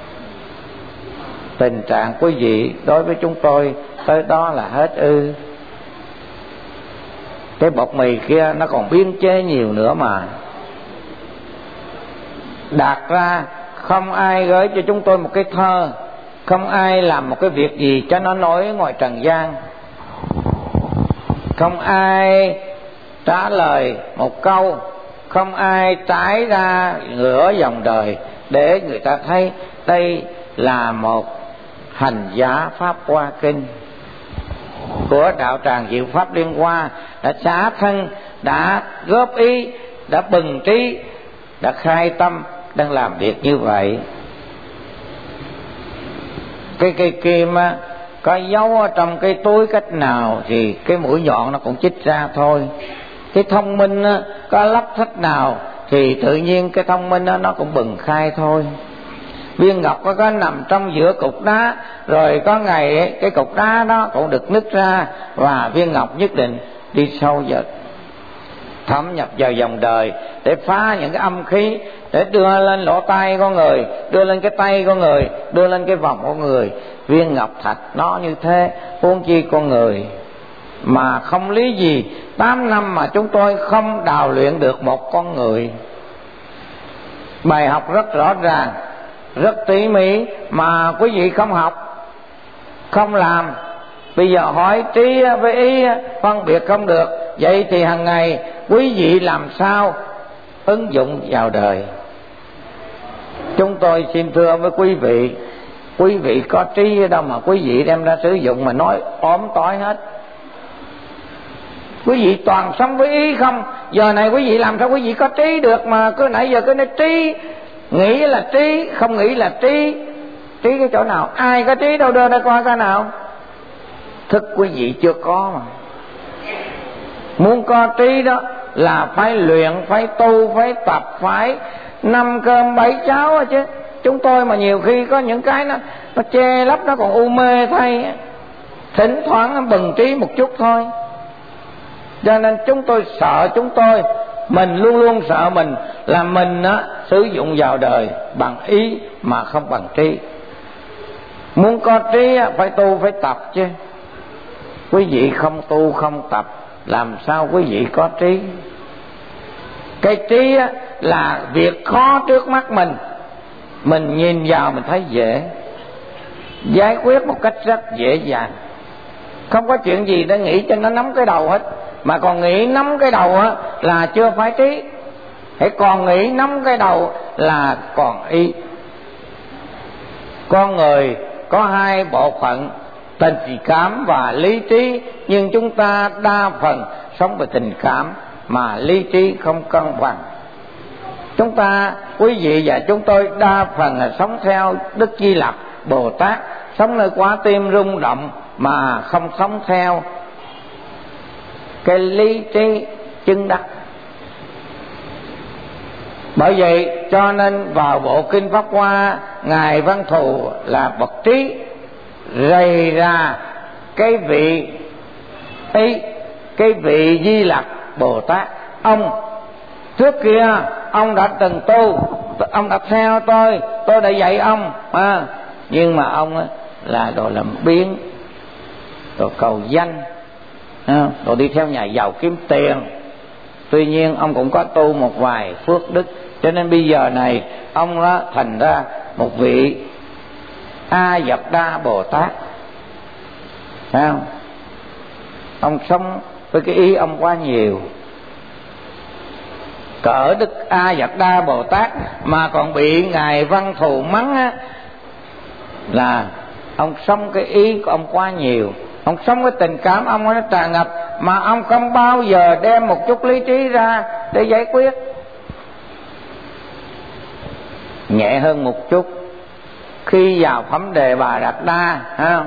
Tình trạng quý vị đối với chúng tôi tới đó là hết ư. Cái bột mì kia nó còn biên chế nhiều nữa mà. Đạt ra không ai gửi cho chúng tôi một cái thơ, không ai làm một cái việc gì cho nó nổi ngoài trần gian, không ai trả lời một câu, không ai trải ra ngửa dòng đời để người ta thấy đây là một hành giả Pháp Hoa Kinh của đạo tràng Diệu Pháp Liên Hoa, đã xả thân, đã góp ý, đã bừng trí, đã khai tâm, đang làm việc như vậy. Cái cây kim á, có giấu ở trong cái túi cách nào thì cái mũi nhọn nó cũng chích ra thôi. Cái thông minh á, có lắp thích nào thì tự nhiên cái thông minh á, nó cũng bừng khai thôi. Viên ngọc có, có nằm trong giữa cục đá, rồi có ngày ấy, cái cục đá đó cũng được nứt ra, và viên ngọc nhất định đi sâu vào, thâm nhập vào dòng đời để phá những cái âm khí, để đưa lên lỗ tai con người, đưa lên cái tay con người, đưa lên cái vòng con người. Viên ngọc thạch nó như thế, huống chi con người. Mà không lý gì tám năm mà chúng tôi không đào luyện được một con người. Bài học rất rõ ràng, rất tỉ mỉ, mà quý vị không học, không làm. Bây giờ hỏi trí với ý phân biệt không được, vậy thì hàng ngày quý vị làm sao ứng dụng vào đời? Chúng tôi xin thưa với quý vị, quý vị có trí ở đâu mà quý vị đem ra sử dụng mà nói ốm tối hết. Quý vị toàn sống với ý không. Giờ này quý vị làm sao quý vị có trí được, mà cứ nãy giờ cứ nói trí, nghĩ là trí, không nghĩ là trí. Trí cái chỗ nào? Ai có trí đâu, đưa ra coi cái nào. Thức quý vị chưa có mà. Muốn có trí đó là phải luyện, phải tu, phải tập, phải năm cơm bảy cháo chứ. Chúng tôi mà nhiều khi có những cái nó, nó che lấp, nó còn u mê thay, thỉnh thoảng nó bừng trí một chút thôi. Cho nên chúng tôi sợ, chúng tôi mình luôn luôn sợ mình là mình á, sử dụng vào đời bằng ý mà không bằng trí. Muốn có trí á, phải tu, phải tập chứ. Quý vị không tu không tập, làm sao quý vị có trí? Cái trí á, là việc khó trước mắt mình, mình nhìn vào mình thấy dễ, giải quyết một cách rất dễ dàng. Không có chuyện gì để nghĩ cho nó nắm cái đầu hết. Mà còn nghĩ nắm cái đầu á, là chưa phải trí. Hãy còn nghĩ nắm cái đầu là còn ý. Con người có hai bộ phận, tình cảm và lý trí, nhưng chúng ta đa phần sống về tình cảm mà lý trí không cân bằng. Chúng ta, quý vị và chúng tôi đa phần là sống theo Đức Di Lặc Bồ Tát, sống nơi quả tim rung động mà không sống theo cái lý trí chứng đắc. Bởi vậy cho nên vào bộ kinh Pháp Hoa, Ngài Văn Thù là bậc trí rầy ra cái vị ấy, cái vị Di Lặc Bồ Tát. Ông trước kia ông đã từng tu, ông đã theo tôi, tôi đã dạy ông à, nhưng mà ông là đồ làm biến, đồ cầu danh, đồ đi theo nhà giàu kiếm tiền. Tuy nhiên ông cũng có tu một vài phước đức, cho nên bây giờ này ông đó thành ra một vị A Dật Đa Bồ Tát. Thấy không? Ông sống với cái ý ông quá nhiều. Cỡ Đức A Dật Đa Bồ Tát mà còn bị Ngài Văn Thù mắng á, là ông sống cái ý của ông quá nhiều. Ông sống cái tình cảm ông nó tràn ngập, mà ông không bao giờ đem một chút lý trí ra để giải quyết. Nhẹ hơn một chút, khi vào phẩm đề Bà Đạt Đa, ha,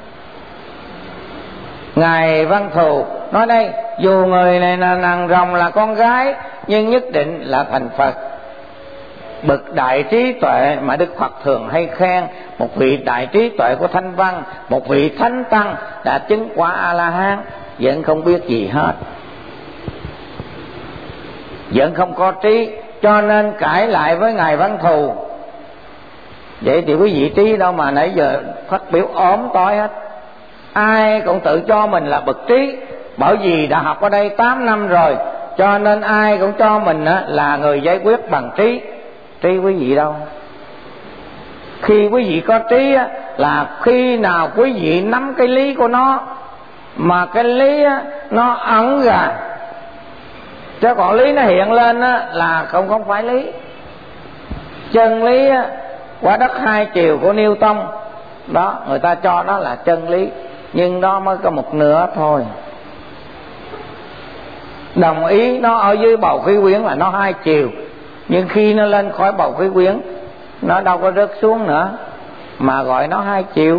Ngài Văn Thù nói đây, dù người này là nàng rồng, là con gái, nhưng nhất định là thành Phật. Bậc đại trí tuệ mà Đức Phật thường hay khen, một vị đại trí tuệ của Thanh Văn, một vị thánh tăng đã chứng quả A-la-hán, vẫn không biết gì hết, vẫn không có trí, cho nên cãi lại với Ngài Văn Thù. Vậy thì quý vị trí đâu mà nãy giờ phát biểu ốm tối hết. Ai cũng tự cho mình là bậc trí, bởi vì đã học ở đây tám năm rồi, cho nên ai cũng cho mình là người giải quyết bằng trí. Trí quý vị đâu? Khi quý vị có trí là khi nào quý vị nắm cái lý của nó, mà cái lý nó ẩn ra, chứ còn lý nó hiện lên là không không phải lý. Chân lý quả đất hai chiều của Newton đó, người ta cho đó là chân lý, nhưng đó mới có một nửa thôi. Đồng ý nó ở dưới bầu khí quyển là nó hai chiều, nhưng khi nó lên khỏi bầu khí quyển nó đâu có rớt xuống nữa, mà gọi nó hai chiều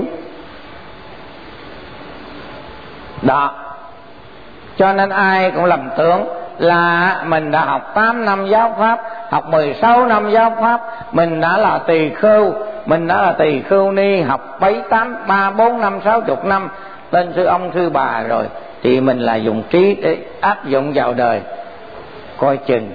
đó. Cho nên ai cũng lầm tưởng là mình đã học tám năm giáo pháp, học mười sáu năm giáo pháp, mình đã là tỳ khưu, mình đã là tỳ khưu ni, học bảy tám ba bốn năm sáu chục năm lên sư ông sư bà rồi, thì mình là dùng trí để áp dụng vào đời. Coi chừng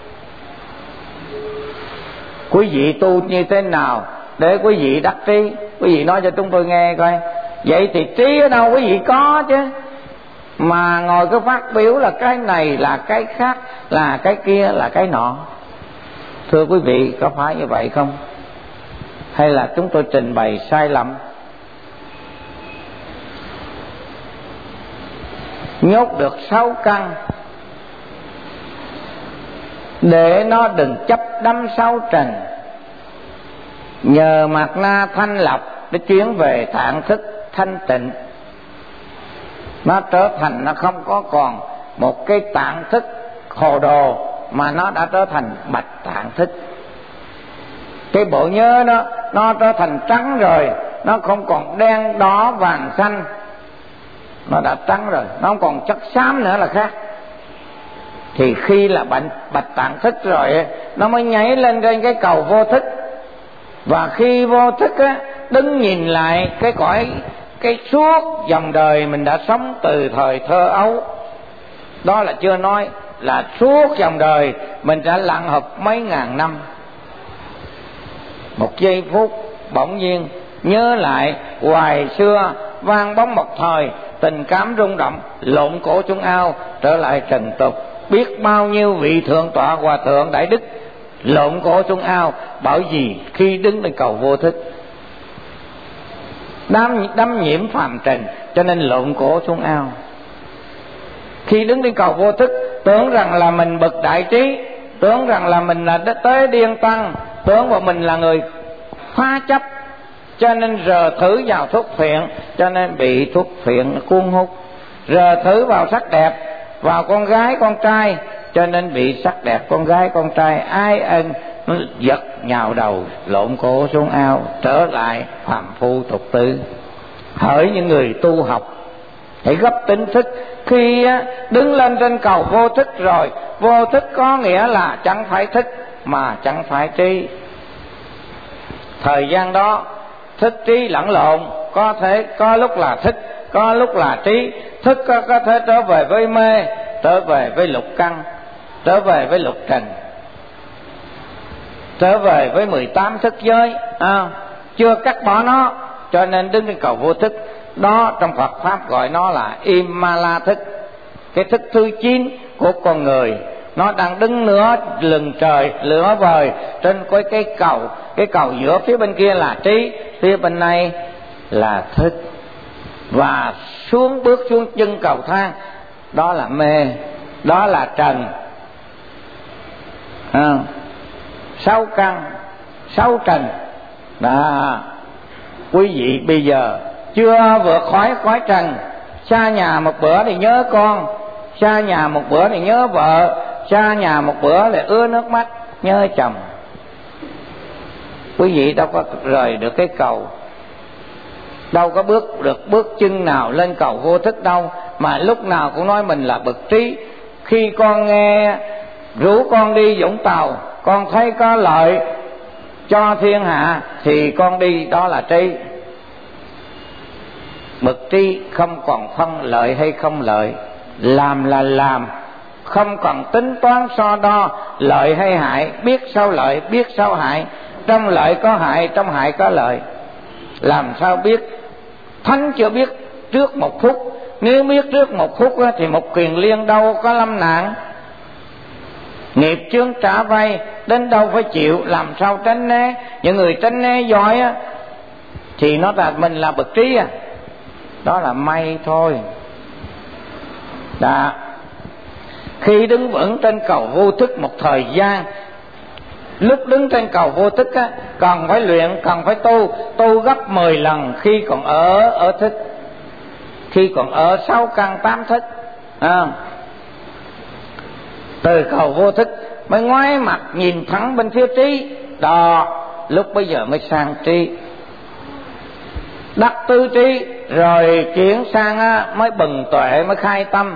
quý vị tu như thế nào để quý vị đắc trí, quý vị nói cho chúng tôi nghe coi. Vậy thì trí ở đâu quý vị có chứ, mà ngồi cứ phát biểu là cái này là cái khác, là cái kia là cái nọ. Thưa quý vị, có phải như vậy không? Hay là chúng tôi trình bày sai lầm? Nhốt được sáu căn để nó đừng chấp đắm sáu trần, nhờ mạt na thanh lọc để chuyển về tạng thức thanh tịnh. Nó trở thành, nó không có còn một cái tạng thức hồ đồ, mà nó đã trở thành bạch tạng thức. Cái bộ nhớ đó nó trở thành trắng rồi, nó không còn đen đỏ vàng xanh, nó đã trắng rồi, nó không còn chất xám nữa là khác. Thì khi là bạch, bạch tạng thức rồi, nó mới nhảy lên trên cái cầu vô thức. Và khi vô thức á, đứng nhìn lại cái cõi, cái suốt dòng đời mình đã sống từ thời thơ ấu, đó là chưa nói là suốt dòng đời mình đã lặn hợp mấy ngàn năm. Một giây phút bỗng nhiên nhớ lại hoài xưa, vang bóng một thời, tình cảm rung động, lộn cổ chung ao, trở lại trần tục. Biết bao nhiêu vị thượng tọa hòa thượng đại đức lộn cổ chung ao, bởi vì khi đứng bên cầu vô thức, đám, đám nhiễm phàm trần, cho nên lộn cổ xuống ao. Khi đứng trên cầu vô thức, tưởng rằng là mình bậc đại trí, tưởng rằng là mình là tế điên tăng, tưởng vào mình là người phá chấp, cho nên rờ thử vào thuốc phiện, cho nên bị thuốc phiện cuốn hút. Rờ thử vào sắc đẹp, vào con gái con trai, cho nên bị sắc đẹp con gái con trai ai ân, nó giật nhào đầu, lộn cổ xuống ao, trở lại phàm phu tục tử. Hỡi những người tu học, hãy gấp tỉnh thức. Khi đứng lên trên cầu vô thức rồi, vô thức có nghĩa là chẳng phải thức mà chẳng phải trí. Thời gian đó thức trí lẫn lộn, có thể có lúc là thức, có lúc là trí. Thức có, có thể trở về với mê, trở về với lục căn, trở về với lục trần, trở về với mười tám thức giới, à, chưa cắt bỏ nó, cho nên đứng trên cầu vô thức. Đó trong Phật Pháp gọi nó là Imala thức, cái thức thứ chín của con người. Nó đang đứng nửa lừng trời, lửa vời trên cái, cái cầu. Cái cầu giữa phía bên kia là trí, phía bên này là thức. Và xuống bước xuống chân cầu thang, đó là mê, đó là trần. À, sáu căn, sáu trần. Đó, quý vị bây giờ chưa vượt khỏi khỏi trần, xa nhà một bữa thì nhớ con, xa nhà một bữa thì nhớ vợ, xa nhà một bữa thì ứa nước mắt nhớ chồng. Quý vị đâu có rời được cái cầu, đâu có bước được bước chân nào lên cầu vô thức đâu, mà lúc nào cũng nói mình là bậc trí. Khi con nghe rủ con đi Vũng Tàu, con thấy có lợi cho thiên hạ thì con đi, đó là trí. Bậc trí không còn phân lợi hay không lợi, làm là làm, không còn tính toán so đo lợi hay hại, biết sao lợi biết sao hại, trong lợi có hại, trong hại có lợi. Làm sao biết? Thánh chưa biết trước một phút, nếu biết trước một phút thì một kiền liên đâu có lâm nạn. Nghiệp chướng trả vay đến đâu phải chịu, làm sao tránh né. Những người tránh né giỏi á, thì nó là mình là bậc trí à, đó là may thôi. Đó. Khi đứng vững trên cầu vô thức một thời gian, lúc đứng trên cầu vô thức á, cần phải luyện, cần phải tu, tu gấp mười lần khi còn ở ở thức, khi còn ở sáu căn tám thức. À, từ cầu vô thức mới ngoái mặt nhìn thẳng bên phía trí, đó lúc bây giờ mới sang trí, đắc tư trí rồi chuyển sang á, mới bừng tuệ, mới khai tâm.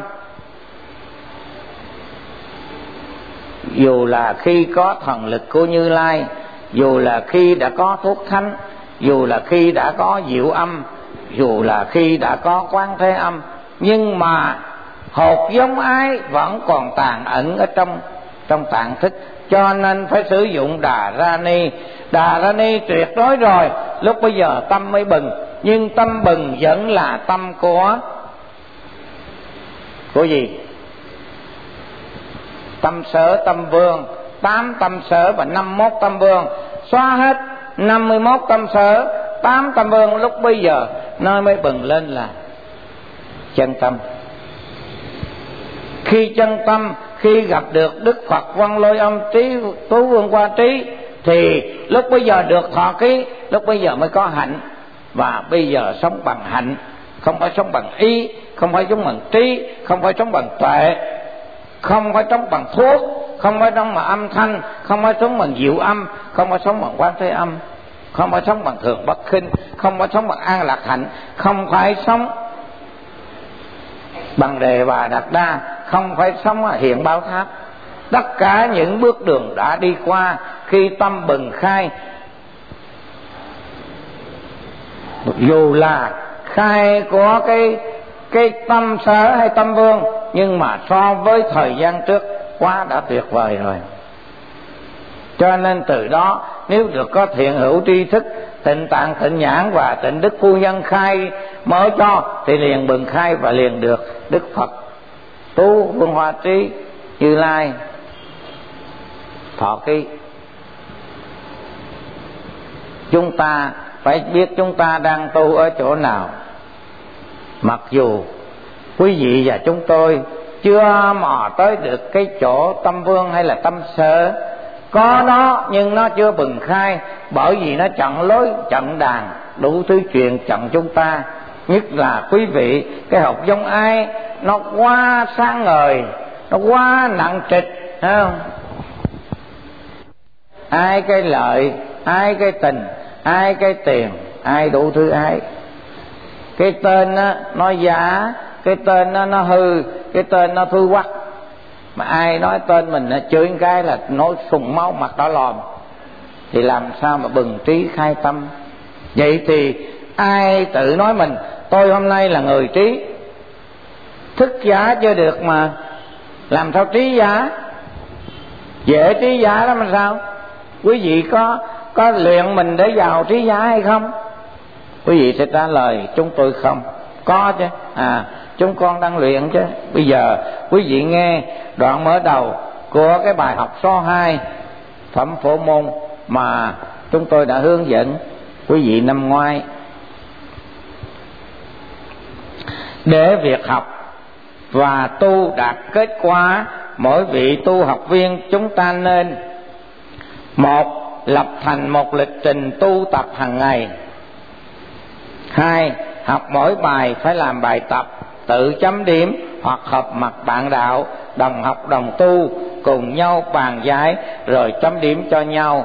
Dù là khi có thần lực của Như Lai, dù là khi đã có thuốc thánh, dù là khi đã có diệu âm, dù là khi đã có Quán Thế Âm, nhưng mà hột giống ái vẫn còn tàn ẩn ở trong trong tạng thức, cho nên phải sử dụng Đà Ra Ni. Đà Ra Ni tuyệt đối rồi, lúc bây giờ tâm mới bừng, nhưng tâm bừng vẫn là tâm của của gì? Tâm sở, tâm vương, tám tâm sở và năm mươi mốt tâm vương. Xóa hết năm mươi mốt tâm sở, tám tâm vương, lúc bây giờ nó mới bừng lên là chân tâm. Khi chân tâm, khi gặp được Đức Phật Văn Lôi Âm Trí Tú Vương Hoa Trí, thì lúc bây giờ được thọ ký, lúc bây giờ mới có hạnh. Và bây giờ sống bằng hạnh, không phải sống bằng ý, không phải sống bằng trí, không phải sống bằng tuệ, không phải sống bằng thuốc, không phải sống bằng âm thanh, không phải sống bằng diệu âm, không phải sống bằng Quán Thế Âm, không phải sống bằng Thường Bất Khinh, không phải sống bằng An Lạc Hạnh, không phải sống bằng Đề Bà Đạt Đa, không phải sống Hiện Bảo Tháp. Tất cả những bước đường đã đi qua, khi tâm bừng khai, dù là khai của cái cái tâm sở hay tâm vương, nhưng mà so với thời gian trước quá đã tuyệt vời rồi. Cho nên từ đó nếu được có thiện hữu tri thức, Tịnh Tạng Tịnh Nhãn và Tịnh Đức Phu Nhân khai mở cho, thì liền bừng khai và liền được Đức Phật Tú Vương Hoa Trí Như Lai thọ ký. Chúng ta phải biết chúng ta đang tu ở chỗ nào. Mặc dù quý vị và chúng tôi chưa mò tới được cái chỗ tâm vương hay là tâm sở, có nó nhưng nó chưa bừng khai, bởi vì nó chặn lối chặn đàn, đủ thứ chuyện chặn chúng ta. Nhất là quý vị, cái học giống ai nó quá sáng ngời, nó quá nặng trịch, thấy không? Ai cái lợi, ai cái tình, ai cái tiền, ai đủ thứ ai. Cái tên đó, nó giả, cái tên đó, nó hư, cái tên nó thui quắc. Mà ai nói tên mình chửi cái là nói sùng máu mặt đỏ lòm, thì làm sao mà bừng trí khai tâm. Vậy thì ai tự nói mình tôi hôm nay là người trí, thức giả chưa được mà làm sao trí giả? Dễ trí giả lắm mà sao? Quý vị có có luyện mình để vào trí giả hay không? Quý vị sẽ trả lời chúng tôi không. Có chứ, à chúng con đang luyện chứ. Bây giờ quý vị nghe đoạn mở đầu của cái bài học số hai Phẩm Phổ Môn mà chúng tôi đã hướng dẫn quý vị năm ngoái. Để việc học và tu đạt kết quả, mỗi vị tu học viên chúng ta nên: một, lập thành một lịch trình tu tập hàng ngày. Hai, học mỗi bài phải làm bài tập, tự chấm điểm hoặc họp mặt bạn đạo, đồng học đồng tu, cùng nhau bàn giải rồi chấm điểm cho nhau.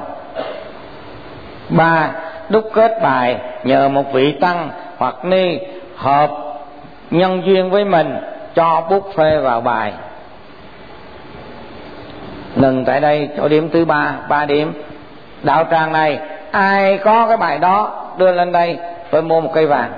Ba, đúc kết bài nhờ một vị tăng hoặc ni hợp nhân duyên với mình cho bút phê vào bài. Ngừng tại đây chỗ điểm thứ ba. Ba điểm đạo tràng này ai có cái bài đó đưa lên đây, tôi mua một cây vàng.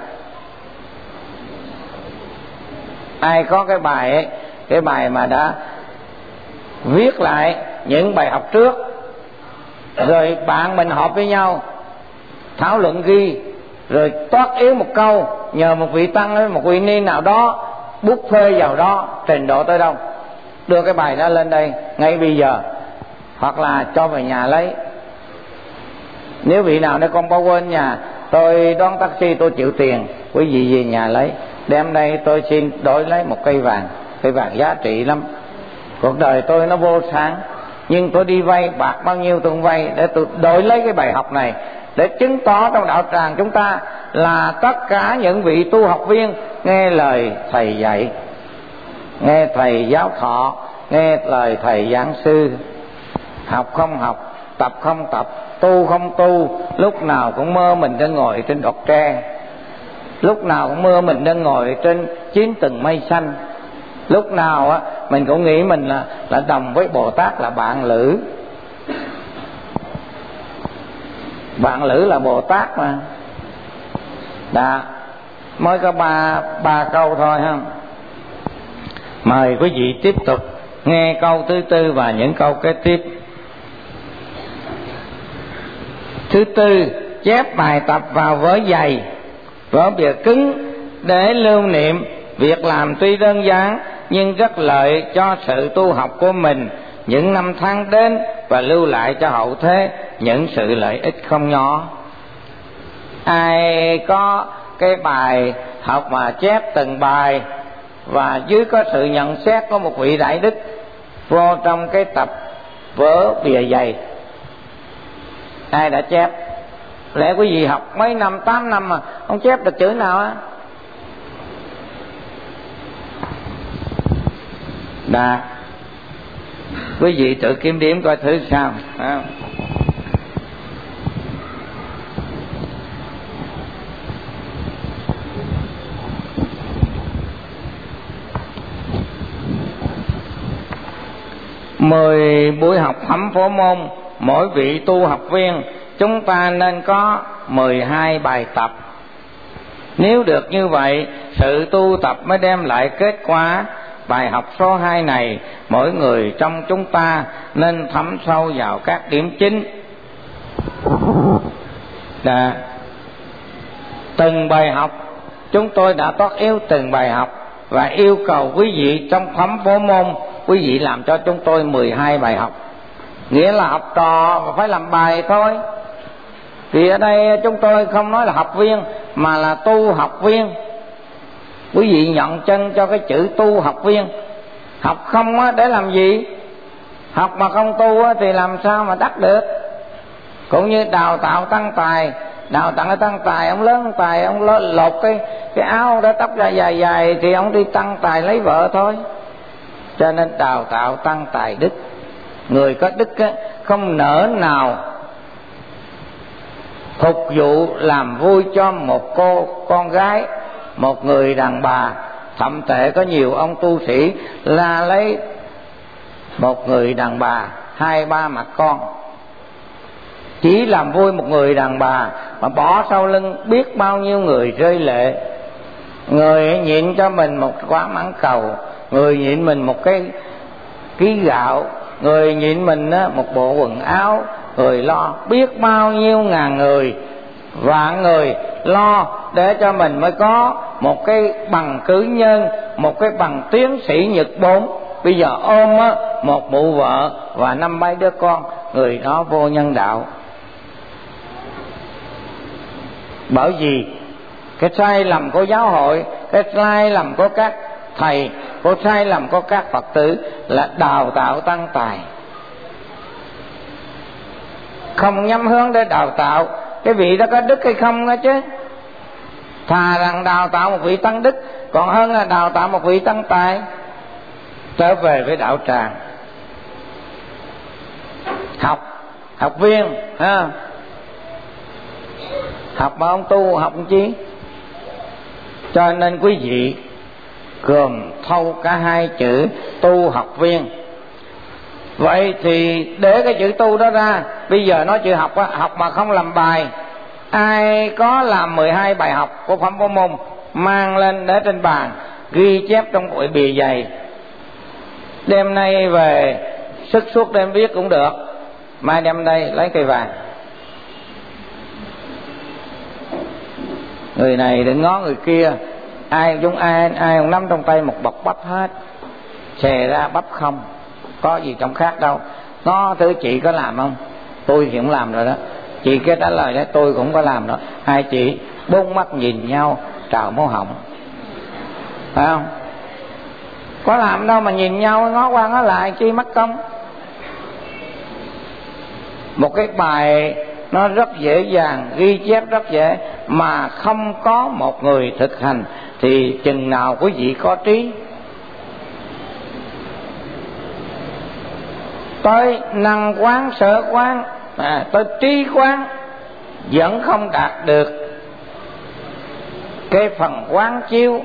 Ai có cái bài ấy, cái bài mà đã viết lại những bài học trước, rồi bạn mình họp với nhau thảo luận ghi, rồi toát yếu một câu, nhờ một vị tăng hay một vị ni nào đó bút phê vào đó, trình độ tới đâu, đưa cái bài đó lên đây ngay bây giờ, hoặc là cho về nhà lấy. Nếu vị nào nói con bao quên nhà, tôi đón taxi tôi chịu tiền, quý vị về nhà lấy, đem đây tôi xin đổi lấy một cây vàng. Cây vàng giá trị lắm. Cuộc đời tôi nó vô sản, nhưng tôi đi vay bạc bao nhiêu tôi cũng vay để tôi đổi lấy cái bài học này, để chứng tỏ trong đạo tràng chúng ta là tất cả những vị tu học viên nghe lời thầy dạy, nghe thầy giáo thọ, nghe lời thầy giảng sư, học không học, tập không tập, tu không tu, lúc nào cũng mơ mình đang ngồi trên đọt tre, lúc nào cũng mơ mình đang ngồi trên chín tầng mây xanh, lúc nào á mình cũng nghĩ mình là là đồng với Bồ Tát, là bạn lữ. Bạn lữ là Bồ Tát mà. Đã mới có ba ba câu thôi ha. Mời quý vị tiếp tục nghe câu thứ tư và những câu kế tiếp. Thứ tư, chép bài tập vào vở dày, vở bìa cứng để lưu niệm. Việc làm tuy đơn giản nhưng rất lợi cho sự tu học của mình. những năm tháng đến và lưu lại cho hậu thế những sự lợi ích không nhỏ. Ai có cái bài học mà chép từng bài và dưới có sự nhận xét của một vị đại đức vô trong cái tập vở bìa dày, ai đã chép? Lẽ quý vị học mấy năm, tám năm mà không chép được chữ nào á? Đã, quý vị tự kiểm điểm coi thử sao. À. Mười buổi học Thẩm Phổ Môn, mỗi vị tu học viên chúng ta nên có mười hai bài tập. Nếu được như vậy, sự tu tập mới đem lại kết quả. Bài học số hai này, mỗi người trong chúng ta nên thấm sâu vào các điểm chính. Đã. Từng bài học, chúng tôi đã toát yếu từng bài học và yêu cầu quý vị trong Thẩm Phổ Môn, quý vị làm cho chúng tôi mười hai bài học. Nghĩa là học trò phải làm bài thôi. Thì ở đây chúng tôi không nói là học viên mà là tu học viên. Quý vị nhận chân cho cái chữ tu học viên. Học không á để làm gì? Học mà không tu á thì làm sao mà đắc được? Cũng như đào tạo tăng tài, đào tạo cái tăng tài, ông lớn tài, ông lột cái cái áo đó tóc ra dài dài thì ông đi tăng tài lấy vợ thôi. Cho nên đào tạo tăng tài đức. Người có đức á, không nỡ nào phục vụ làm vui cho một cô con gái, một người đàn bà. Thậm tệ có nhiều ông tu sĩ là lấy một người đàn bà hai ba mặt con, chỉ làm vui một người đàn bà mà bỏ sau lưng biết bao nhiêu người rơi lệ. Người nhịn cho mình một quả mãng cầu, người nhịn mình một cái ký gạo, người nhịn mình một bộ quần áo, người lo biết bao nhiêu ngàn người, vạn người lo để cho mình mới có một cái bằng cử nhân, một cái bằng tiến sĩ Nhật bốn. Bây giờ ôm á, một mụ vợ và năm mấy đứa con, người đó vô nhân đạo. Bởi vì cái sai lầm của giáo hội, cái sai lầm của các thầy, cái sai lầm của các Phật tử là đào tạo tăng tài, không nhắm hướng để đào tạo cái vị đó có đức hay không đó chứ. Thà rằng đào tạo một vị tăng đức còn hơn là đào tạo một vị tăng tài. Trở về với đạo tràng, học học viên ha, học mà ông tu học làm chi? Cho nên quý vị gồm thâu cả hai chữ tu học viên. Vậy thì để cái chữ tu đó ra, bây giờ nói chữ học á, học mà không làm bài. Ai có làm mười hai bài học của Phẩm Phổ Môn mang lên để trên bàn, ghi chép trong bụi bìa dày, đêm nay về sức suốt đêm viết cũng được, mai đem đây lấy cây vàng. Người này đừng ngó người kia, ai chúng ai ai cũng nắm trong tay một bọc bắp hết, xè ra bắp không, có gì trong khác đâu. Nó thưa chị có làm không? Tôi thì cũng làm rồi đó. Chị cái trả lời đó tôi cũng có làm đó. Hai chị bốn mắt nhìn nhau trào máu họng, phải không? Có làm đâu mà nhìn nhau ngó qua ngó lại chi mất công. Một cái bài nó rất dễ dàng, ghi chép rất dễ, mà không có một người thực hành thì chừng nào quý vị có trí? Tới năng quán sở quán, à, tới trí quán vẫn không đạt được cái phần quán chiếu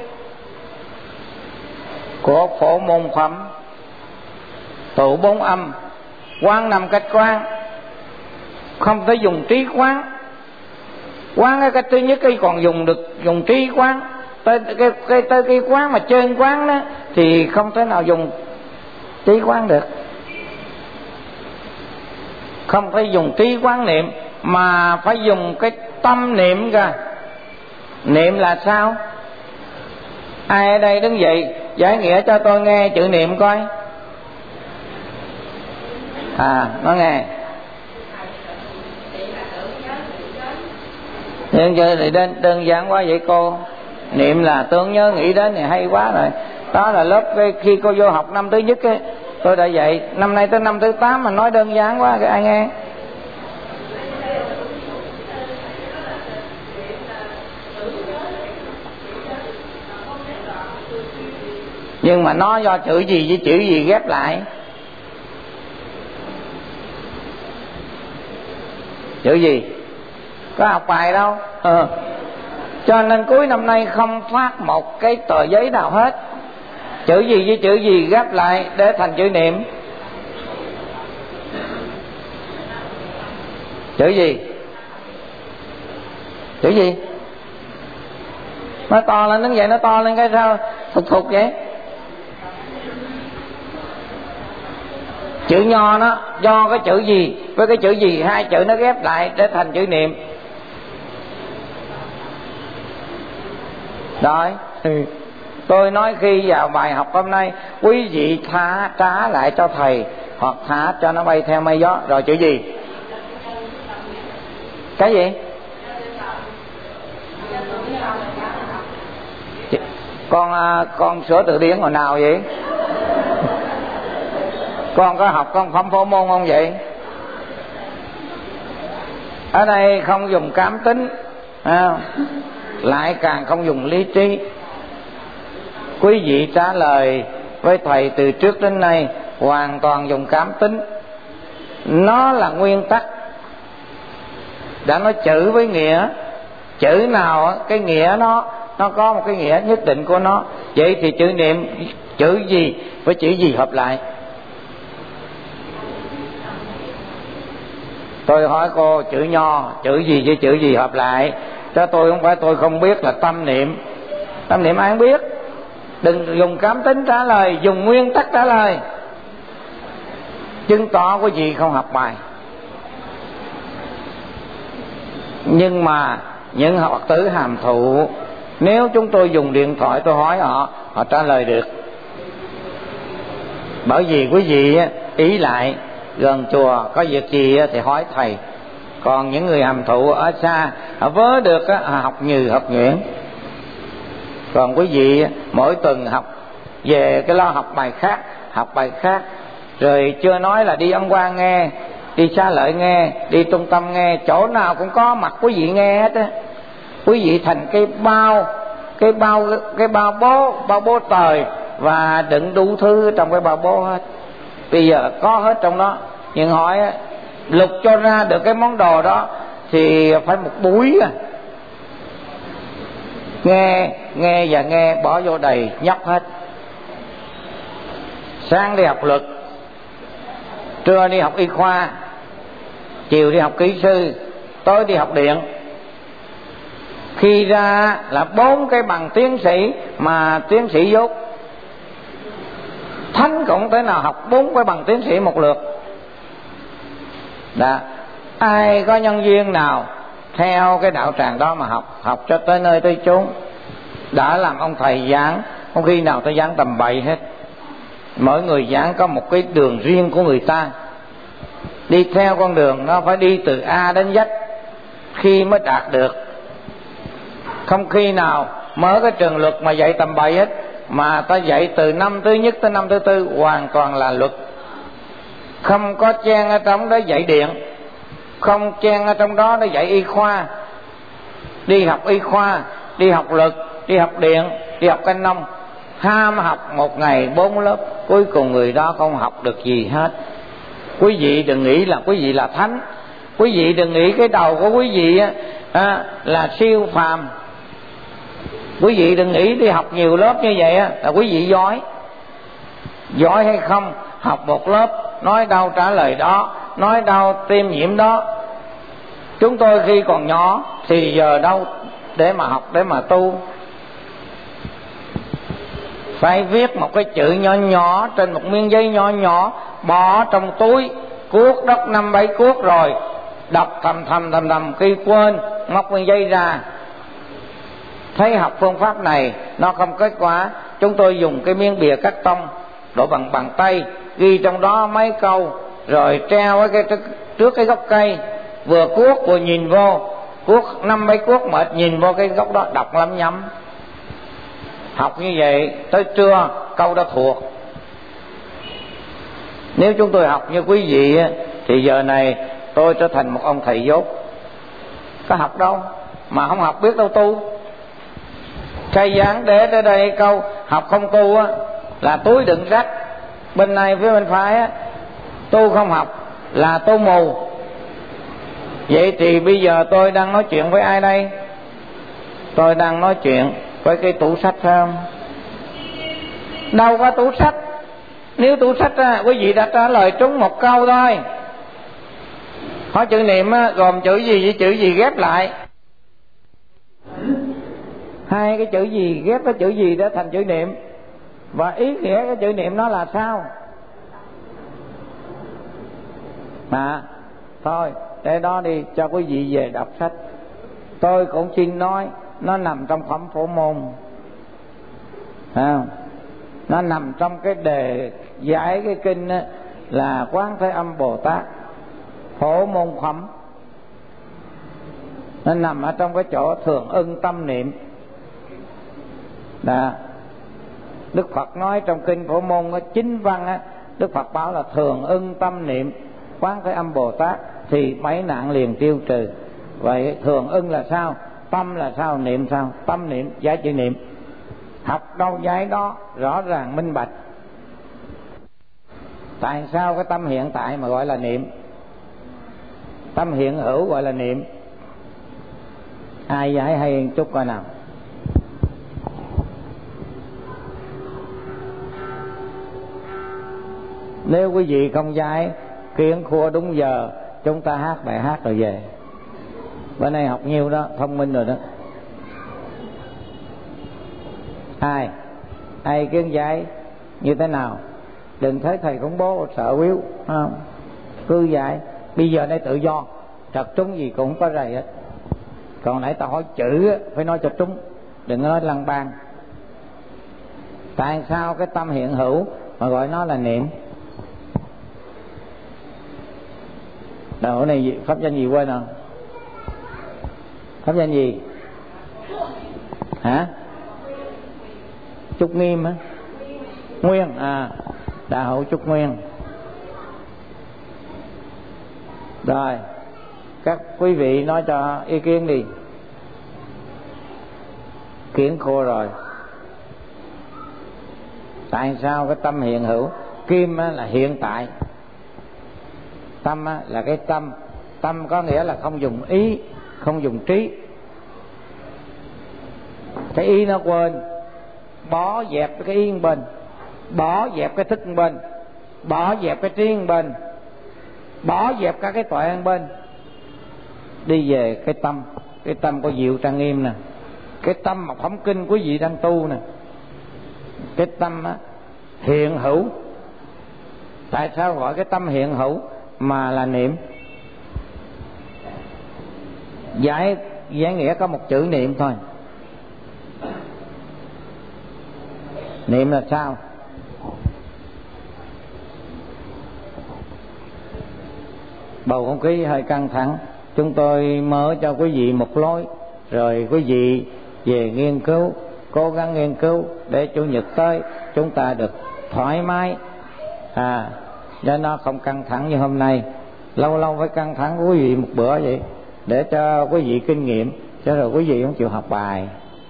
của Phổ Môn Phẩm. Tụ bốn âm, quán năm cách quán, không thể dùng trí quán. Quán cái cách thứ nhất cái còn dùng được dùng trí quán, tới cái cái tới cái quán mà trên quán đó thì không thể nào dùng trí quán được. Không phải dùng trí quán niệm mà phải dùng cái tâm niệm ra. Niệm là sao? Ai ở đây đứng dậy giải nghĩa cho tôi nghe chữ niệm coi. À, nói nghe. Đơn, đơn, đơn giản quá vậy cô. Niệm là tưởng nhớ nghĩ đến thì hay quá rồi. Đó là lớp cái, khi cô vô học năm thứ nhất ấy, tôi đã dạy. Năm nay tới năm thứ tám mà nói đơn giản quá, ai nghe. Nhưng mà nó do chữ gì với chữ gì ghép lại. Chữ gì? Có học bài đâu. Ừ. Cho nên cuối năm nay không phát một cái tờ giấy nào hết. Chữ gì với chữ gì ghép lại để thành chữ niệm. Chữ gì? Chữ gì? Nó to lên đứng vậy, nó to lên cái sao thục thục vậy? Chữ nho nó do cái chữ gì với cái chữ gì, hai chữ nó ghép lại để thành chữ niệm. Rồi, tôi nói khi vào bài học hôm nay, quý vị thả trả lại cho thầy hoặc thả cho nó bay theo mây gió. Rồi chữ gì? Cái gì? Con con sửa từ điển hồi nào vậy? Con có học con phẩm phổ môn không vậy? Ở đây không dùng cảm tính, à, lại càng không dùng lý trí. Quý vị trả lời với thầy từ trước đến nay hoàn toàn dùng cảm tính. Nó là nguyên tắc. Đã nói chữ với nghĩa, chữ nào cái nghĩa nó nó có một cái nghĩa nhất định của nó. Vậy thì chữ niệm chữ gì với chữ gì hợp lại? Tôi hỏi cô, chữ nho chữ gì với chữ gì hợp lại? Cho tôi không phải tôi không biết là tâm niệm. Tâm niệm ai không biết. Đừng dùng cảm tính trả lời, dùng nguyên tắc trả lời. Chứng tỏ quý vị không học bài. Nhưng mà những học tử hàm thụ, nếu chúng tôi dùng điện thoại tôi hỏi họ, họ trả lời được. Bởi vì quý vị ý lại gần chùa có việc gì thì hỏi thầy. Còn những người hàm thụ ở xa, họ vớ được họ học như học nhuyễn. Còn quý vị mỗi tuần học về cái lo học bài khác, học bài khác. Rồi chưa nói là đi âm quan nghe, đi Xá Lợi nghe, đi trung tâm nghe, chỗ nào cũng có mặt quý vị nghe hết á. Quý vị thành cái bao, cái bao cái bao bố, bao bố tời và đựng đủ thứ trong cái bao bố hết. Bây giờ có hết trong đó. Nhưng hỏi lục cho ra được cái món đồ đó thì phải một buổi à. Nghe, nghe và nghe bỏ vô đầy nhóc hết. Sáng đi học luật, trưa đi học y khoa, chiều đi học kỹ sư, tối đi học điện. Khi ra là bốn cái bằng tiến sĩ mà tiến sĩ dốt. Thánh cũng tới nào học bốn cái bằng tiến sĩ một lượt. Đã. Ai có nhân viên nào theo cái đạo tràng đó mà học, học cho tới nơi tới chốn. Đã làm ông thầy giảng, không khi nào tôi giảng tầm bậy hết. Mỗi người giảng có một cái đường riêng của người ta. Đi theo con đường nó phải đi từ A đến Z khi mới đạt được. Không khi nào mở cái trường luật mà dạy tầm bậy hết. Mà ta dạy từ năm thứ nhất tới năm thứ tư hoàn toàn là luật. Không có chen ở trong đó dạy điện, không chen ở trong đó để dạy y khoa. Đi học y khoa, đi học luật, đi học điện, đi học canh nông. Ham học một ngày bốn lớp, cuối cùng người đó không học được gì hết. Quý vị đừng nghĩ là quý vị là thánh. Quý vị đừng nghĩ cái đầu của quý vị á, là siêu phàm. Quý vị đừng nghĩ đi học nhiều lớp như vậy á, là quý vị giỏi. Giỏi hay không, học một lớp, nói đâu trả lời đó, nói đâu tiêm nhiễm đó. Chúng tôi khi còn nhỏ thì giờ đâu để mà học, để mà tu. Phải viết một cái chữ nhỏ nhỏ trên một miếng giấy nhỏ nhỏ, bỏ trong túi, cuốc đất năm bảy cuốc rồi đọc thầm thầm thầm thầm. Khi quên móc miếng giấy ra, thấy học phương pháp này nó không kết quả, chúng tôi dùng cái miếng bìa cắt tông đổ bằng bàn tay, ghi trong đó mấy câu rồi treo ở cái trước cái gốc cây, vừa cuốc vừa nhìn vô, cuốc năm mấy cuốc mệt nhìn vô cái gốc đó đọc lắm nhắm. Học như vậy tới trưa câu đó thuộc. Nếu chúng tôi học như quý vị thì giờ này tôi trở thành một ông thầy dốt. Có học đâu mà không học biết đâu tu. Cây dán để tới đây câu học không tu á là túi đựng rác, bên này phía bên phải á, tu không học là tu mù. Vậy thì bây giờ tôi đang nói chuyện với ai đây? Tôi đang nói chuyện với cái tủ sách phải không? Đâu có tủ sách. Nếu tủ sách á, quý vị đã trả lời trúng một câu thôi. Hỏi chữ niệm á, gồm chữ gì với chữ gì ghép lại. Hai cái chữ gì ghép cái chữ gì đó thành chữ niệm. Và ý nghĩa cái chữ niệm nó là sao? À, thôi để đó đi, cho quý vị về đọc sách. Tôi cũng xin nói nó nằm trong phẩm phổ môn, à, nó nằm trong cái đề giải cái kinh á, là Quán Thế Âm Bồ Tát phổ môn phẩm. Nó nằm ở trong cái chỗ thường ưng tâm niệm. Đó. Đức Phật nói trong kinh phổ môn á, chính văn á, Đức Phật bảo là thường ưng tâm niệm Quán Thế Âm Bồ Tát thì mấy nạn liền tiêu trừ. Vậy thường ưng là sao? Tâm là sao? Niệm sao? Tâm niệm giải chữ niệm. Học đâu giải đó, rõ ràng minh bạch. Tại sao cái tâm hiện tại mà gọi là niệm? Tâm hiện hữu gọi là niệm. Ai giải hay chút coi nào. Nếu quý vị không giải kiến khua đúng giờ, chúng ta hát bài hát rồi về. Bữa nay học nhiều đó, thông minh rồi đó. Ai ai kiến giải như thế nào? Đừng thấy thầy khủng bố sợ quýu, không? Cứ giải. Bây giờ đây tự do, trật trúng gì cũng có rầy hết. Còn nãy tao hỏi chữ phải nói cho trúng, đừng nói lăng bang. Tại sao cái tâm hiện hữu mà gọi nó là niệm? Đầu này pháp danh gì quên không? Pháp danh gì? Hả? Trúc Nghiêm á? Nguyên à, Đại Hữu Trúc Nguyên. Rồi, các quý vị nói cho ý kiến đi. Kiến khô rồi. Tại sao cái tâm hiện hữu? Kim á, là hiện tại. Tâm á, là cái tâm. Tâm có nghĩa là không dùng ý, không dùng trí. Cái ý nó quên, bỏ dẹp cái ý bên, bỏ dẹp cái thức bên, bỏ dẹp cái trí bên, bỏ dẹp cả cái tuệ bên, đi về cái tâm. Cái tâm của Diệu Trang Nghiêm nè, cái tâm mà phẩm kinh quý vị đang tu nè. Cái tâm á, hiện hữu. Tại sao gọi cái tâm hiện hữu mà là niệm? Giải, giải nghĩa có một chữ niệm thôi. Niệm là sao? Bầu không khí hơi căng thẳng, chúng tôi mở cho quý vị một lối, rồi quý vị về nghiên cứu, cố gắng nghiên cứu để Chủ nhật tới chúng ta được thoải mái, à, cho nó không căng thẳng như hôm nay. Lâu lâu phải căng thẳng của quý vị một bữa vậy, để cho quý vị kinh nghiệm, cho rồi quý vị không chịu học bài.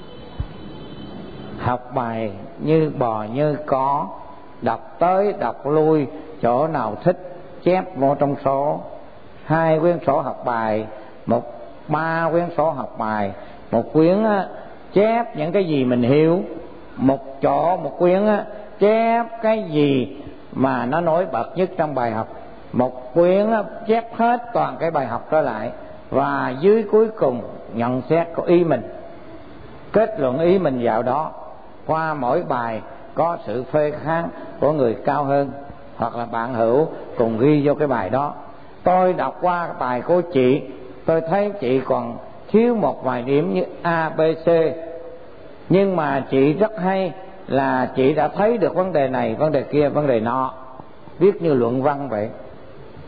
Học bài như bò như có, đọc tới đọc lui, chỗ nào thích chép vô trong số. Hai quyển sổ học bài, một ba quyển sổ học bài, một quyển á, chép những cái gì mình hiểu, một chỗ một quyển á, chép cái gì mà nó nổi bật nhất trong bài học, một quyển á, chép hết toàn cái bài học đó lại, và dưới cuối cùng nhận xét có ý mình, kết luận ý mình vào đó. Qua mỗi bài có sự phê kháng của người cao hơn hoặc là bạn hữu cùng ghi vô cái bài đó. Tôi đọc qua bài của chị, tôi thấy chị còn thiếu một vài điểm như A, B, C, nhưng mà chị rất hay là chị đã thấy được vấn đề này, vấn đề kia, vấn đề nọ, viết như luận văn vậy.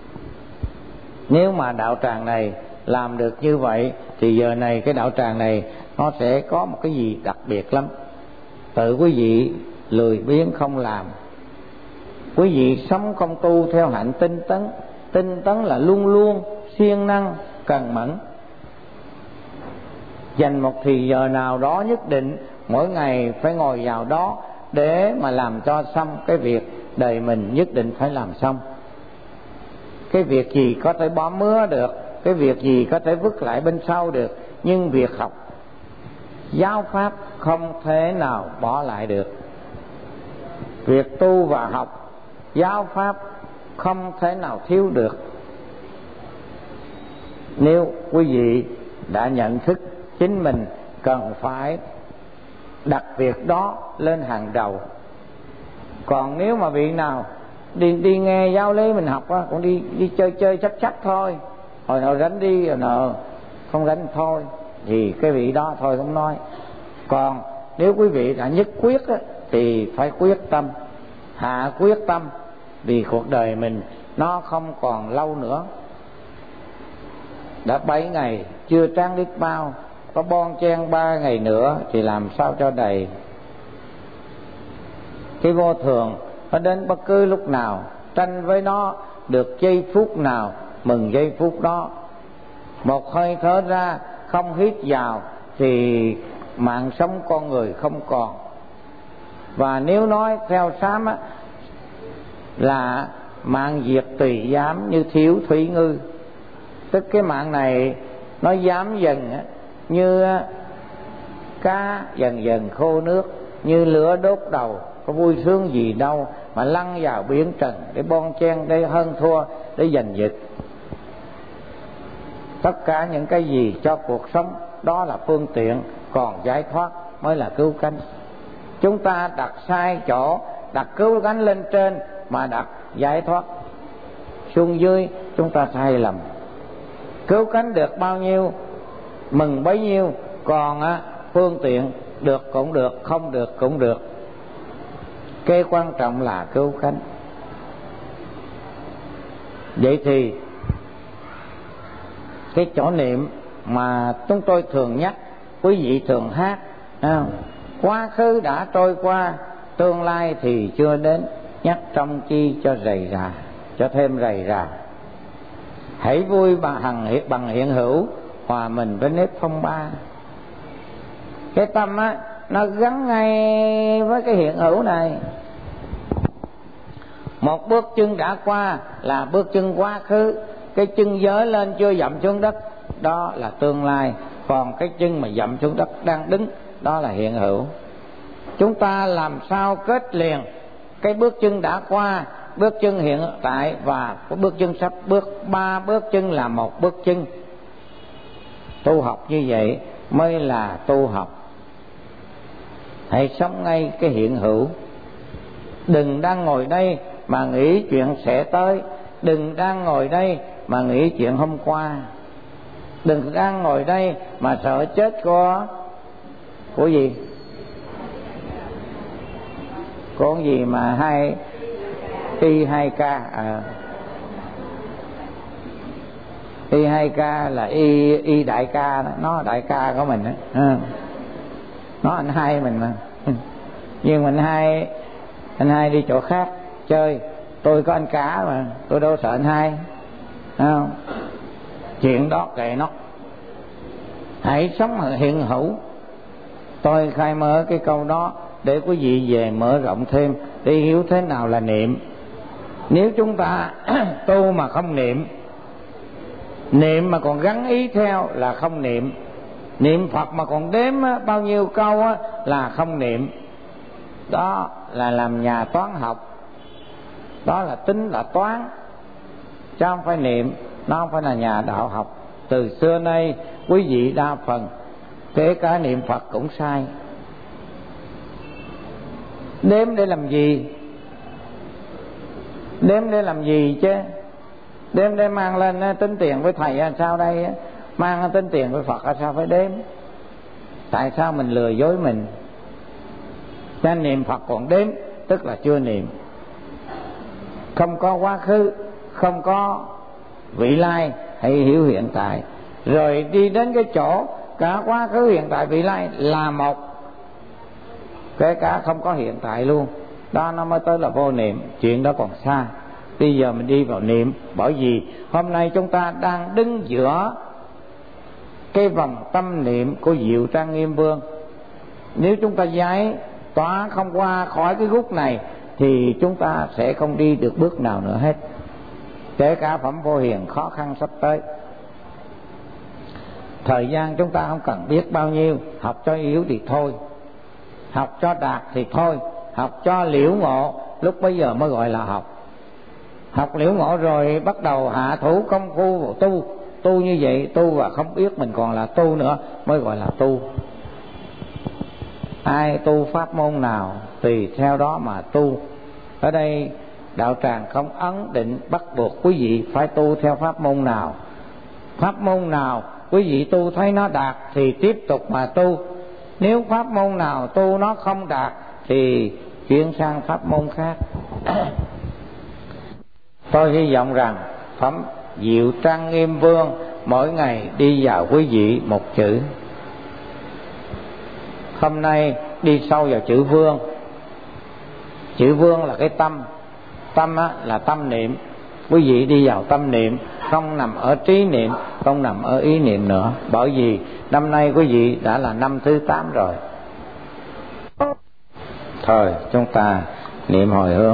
Nếu mà đạo tràng này làm được như vậy thì giờ này cái đạo tràng này nó sẽ có một cái gì đặc biệt lắm. Tự quý vị lười biếng không làm, quý vị sống công tu theo hạnh tinh tấn. Tinh tấn là luôn luôn siêng năng cần mẫn, dành một thì giờ nào đó nhất định mỗi ngày phải ngồi vào đó để mà làm cho xong cái việc đời mình nhất định phải làm xong. Cái việc gì có thể bỏ mứa được, cái việc gì có thể vứt lại bên sau được, nhưng việc học giáo pháp không thể nào bỏ lại được. Việc tu và học giáo pháp không thể nào thiếu được. Nếu quý vị đã nhận thức chính mình cần phải đặt việc đó lên hàng đầu. Còn nếu mà vị nào đi đi nghe giáo lý mình học á, cũng đi đi chơi chơi chắc chắc thôi, hồi nào rảnh đi, hồi nào không rảnh thôi, thì cái vị đó thôi không nói. Còn nếu quý vị đã nhất quyết á, thì phải quyết tâm, hạ quyết tâm, vì cuộc đời mình nó không còn lâu nữa. Đã bảy ngày chưa tráng đít bao, có bon chen ba ngày nữa thì làm sao cho đầy. Cái vô thường nó đến bất cứ lúc nào, tranh với nó được giây phút nào mừng giây phút đó. Một hơi thở ra không hít vào thì mạng sống con người không còn. Và nếu nói theo Sám á, là mạng diệt tùy giám như thiếu thủy ngư. Tức cái mạng này nó giảm dần á, như cá dần dần khô nước, như lửa đốt đầu, có vui sướng gì đâu mà lăn vào biển trần để bon chen, để hơn thua, để giành giật. Tất cả những cái gì cho cuộc sống đó là phương tiện, còn giải thoát mới là cứu cánh. Chúng ta đặt sai chỗ, đặt cứu cánh lên trên mà đặt giải thoát xuống dưới, chúng ta sai lầm. Cứu cánh được bao nhiêu mừng bấy nhiêu, còn á, phương tiện được cũng được, không được cũng được. Cái quan trọng là cứu cánh. Vậy thì cái chỗ niệm mà chúng tôi thường nhắc, quý vị thường hát, à, quá khứ đã trôi qua, tương lai thì chưa đến, nhắc trong chi cho rầy rà, cho thêm rầy rà. Hãy vui bằng, bằng hiện hữu, hòa mình với nếp phong ba. Cái tâm á, nó gắn ngay với cái hiện hữu này. Một bước chân đã qua là bước chân quá khứ, cái chân giới lên chưa dậm xuống đất đó là tương lai, còn cái chân mà dậm xuống đất đang đứng đó là hiện hữu. Chúng ta làm sao kết liền cái bước chân đã qua, bước chân hiện tại và cái bước chân sắp bước, ba bước chân là một bước chân. Tu học như vậy mới là tu học. Hãy sống ngay cái hiện hữu. Đừng đang ngồi đây mà nghĩ chuyện sẽ tới, đừng đang ngồi đây mà nghĩ chuyện hôm qua, đừng đang ngồi đây mà sợ chết của của gì con gì mà hai y hai k à, y hai k là y y đại ca đó, nó đại ca của mình đó. À, nó anh hai mình mà, nhưng mình hai anh hai đi chỗ khác chơi, tôi có anh cả mà tôi đâu sợ anh hai, không? Chuyện đó kệ nó. Hãy sống hiện hữu. Tôi khai mở cái câu đó để quý vị về mở rộng thêm, để hiểu thế nào là niệm. Nếu chúng ta tu mà không niệm, niệm mà còn gắn ý theo là không niệm, niệm Phật mà còn đếm bao nhiêu câu là không niệm. Đó là làm nhà toán học, đó là tính là toán, chứ không phải niệm. Nó không phải là nhà đạo học. Từ xưa nay quý vị đa phần kể cả niệm Phật cũng sai. Đếm để làm gì? Đếm để làm gì chứ? Đếm để mang lên tính tiền với thầy hay sao đây? Mang tính tiền với Phật hay sao phải đếm? Tại sao mình lừa dối mình? Nên niệm Phật còn đếm tức là chưa niệm. Không có quá khứ, không có vị lai, hãy hiểu hiện tại. Rồi đi đến cái chỗ cả quá khứ hiện tại vị lai là một, kể cả không có hiện tại luôn, đó nó mới tới là vô niệm. Chuyện đó còn xa. Bây giờ mình đi vào niệm, bởi vì hôm nay chúng ta đang đứng giữa cái vòng tâm niệm của Diệu Trang Nghiêm Vương. Nếu chúng ta giải tỏa không qua khỏi cái gút này thì chúng ta sẽ không đi được bước nào nữa hết, kể cả phẩm Vô Hiền khó khăn sắp tới. Thời gian chúng ta không cần biết bao nhiêu, học cho yếu thì thôi, học cho đạt thì thôi, học cho liễu ngộ lúc bấy giờ mới gọi là học. Học liễu ngộ rồi bắt đầu hạ thủ công phu vào tu. Tu như vậy, tu và không biết mình còn là tu nữa mới gọi là tu. Ai tu pháp môn nào tùy theo đó mà tu. Ở đây đạo tràng không ấn định bắt buộc quý vị phải tu theo pháp môn nào. Pháp môn nào quý vị tu thấy nó đạt thì tiếp tục mà tu. Nếu pháp môn nào tu nó không đạt thì chuyển sang pháp môn khác. Tôi hy vọng rằng phẩm Diệu Trang Nghiêm Vương mỗi ngày đi vào quý vị một chữ. Hôm nay đi sâu vào chữ Vương. Chữ Vương là cái tâm. Tâm á, là tâm niệm. Quý vị đi vào tâm niệm, không nằm ở trí niệm, không nằm ở ý niệm nữa. Bởi vì năm nay quý vị đã là năm thứ tám rồi. Thôi chúng ta niệm hồi hướng.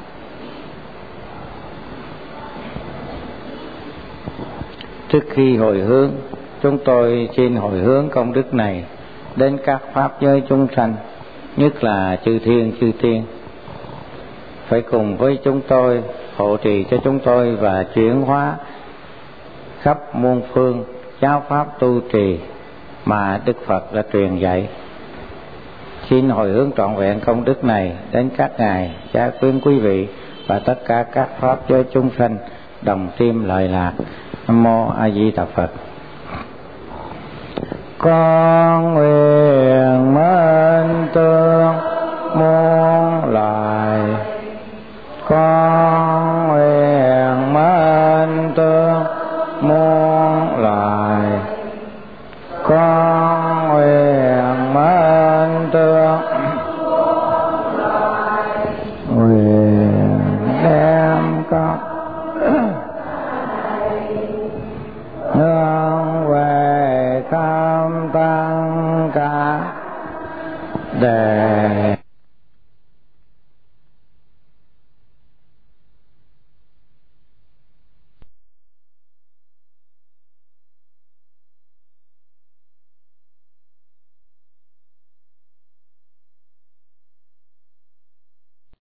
Trước khi hồi hướng, chúng tôi xin hồi hướng công đức này đến các pháp giới chúng sanh, nhất là chư thiên chư tiên, phải cùng với chúng tôi hộ trì cho chúng tôi và chuyển hóa khắp muôn phương giáo pháp tu trì mà Đức Phật đã truyền dạy. Xin hồi hướng trọn vẹn công đức này đến các ngài gia quyến quý vị và tất cả các pháp giới chúng sanh đồng tim lợi lạc. Nam mô A Di Đà Phật. Con nguyện mến tương muôn loài, con nguyện mến tương muôn loài, con nguyện mến tương nguyện đem các hướng về cam tăng cả đề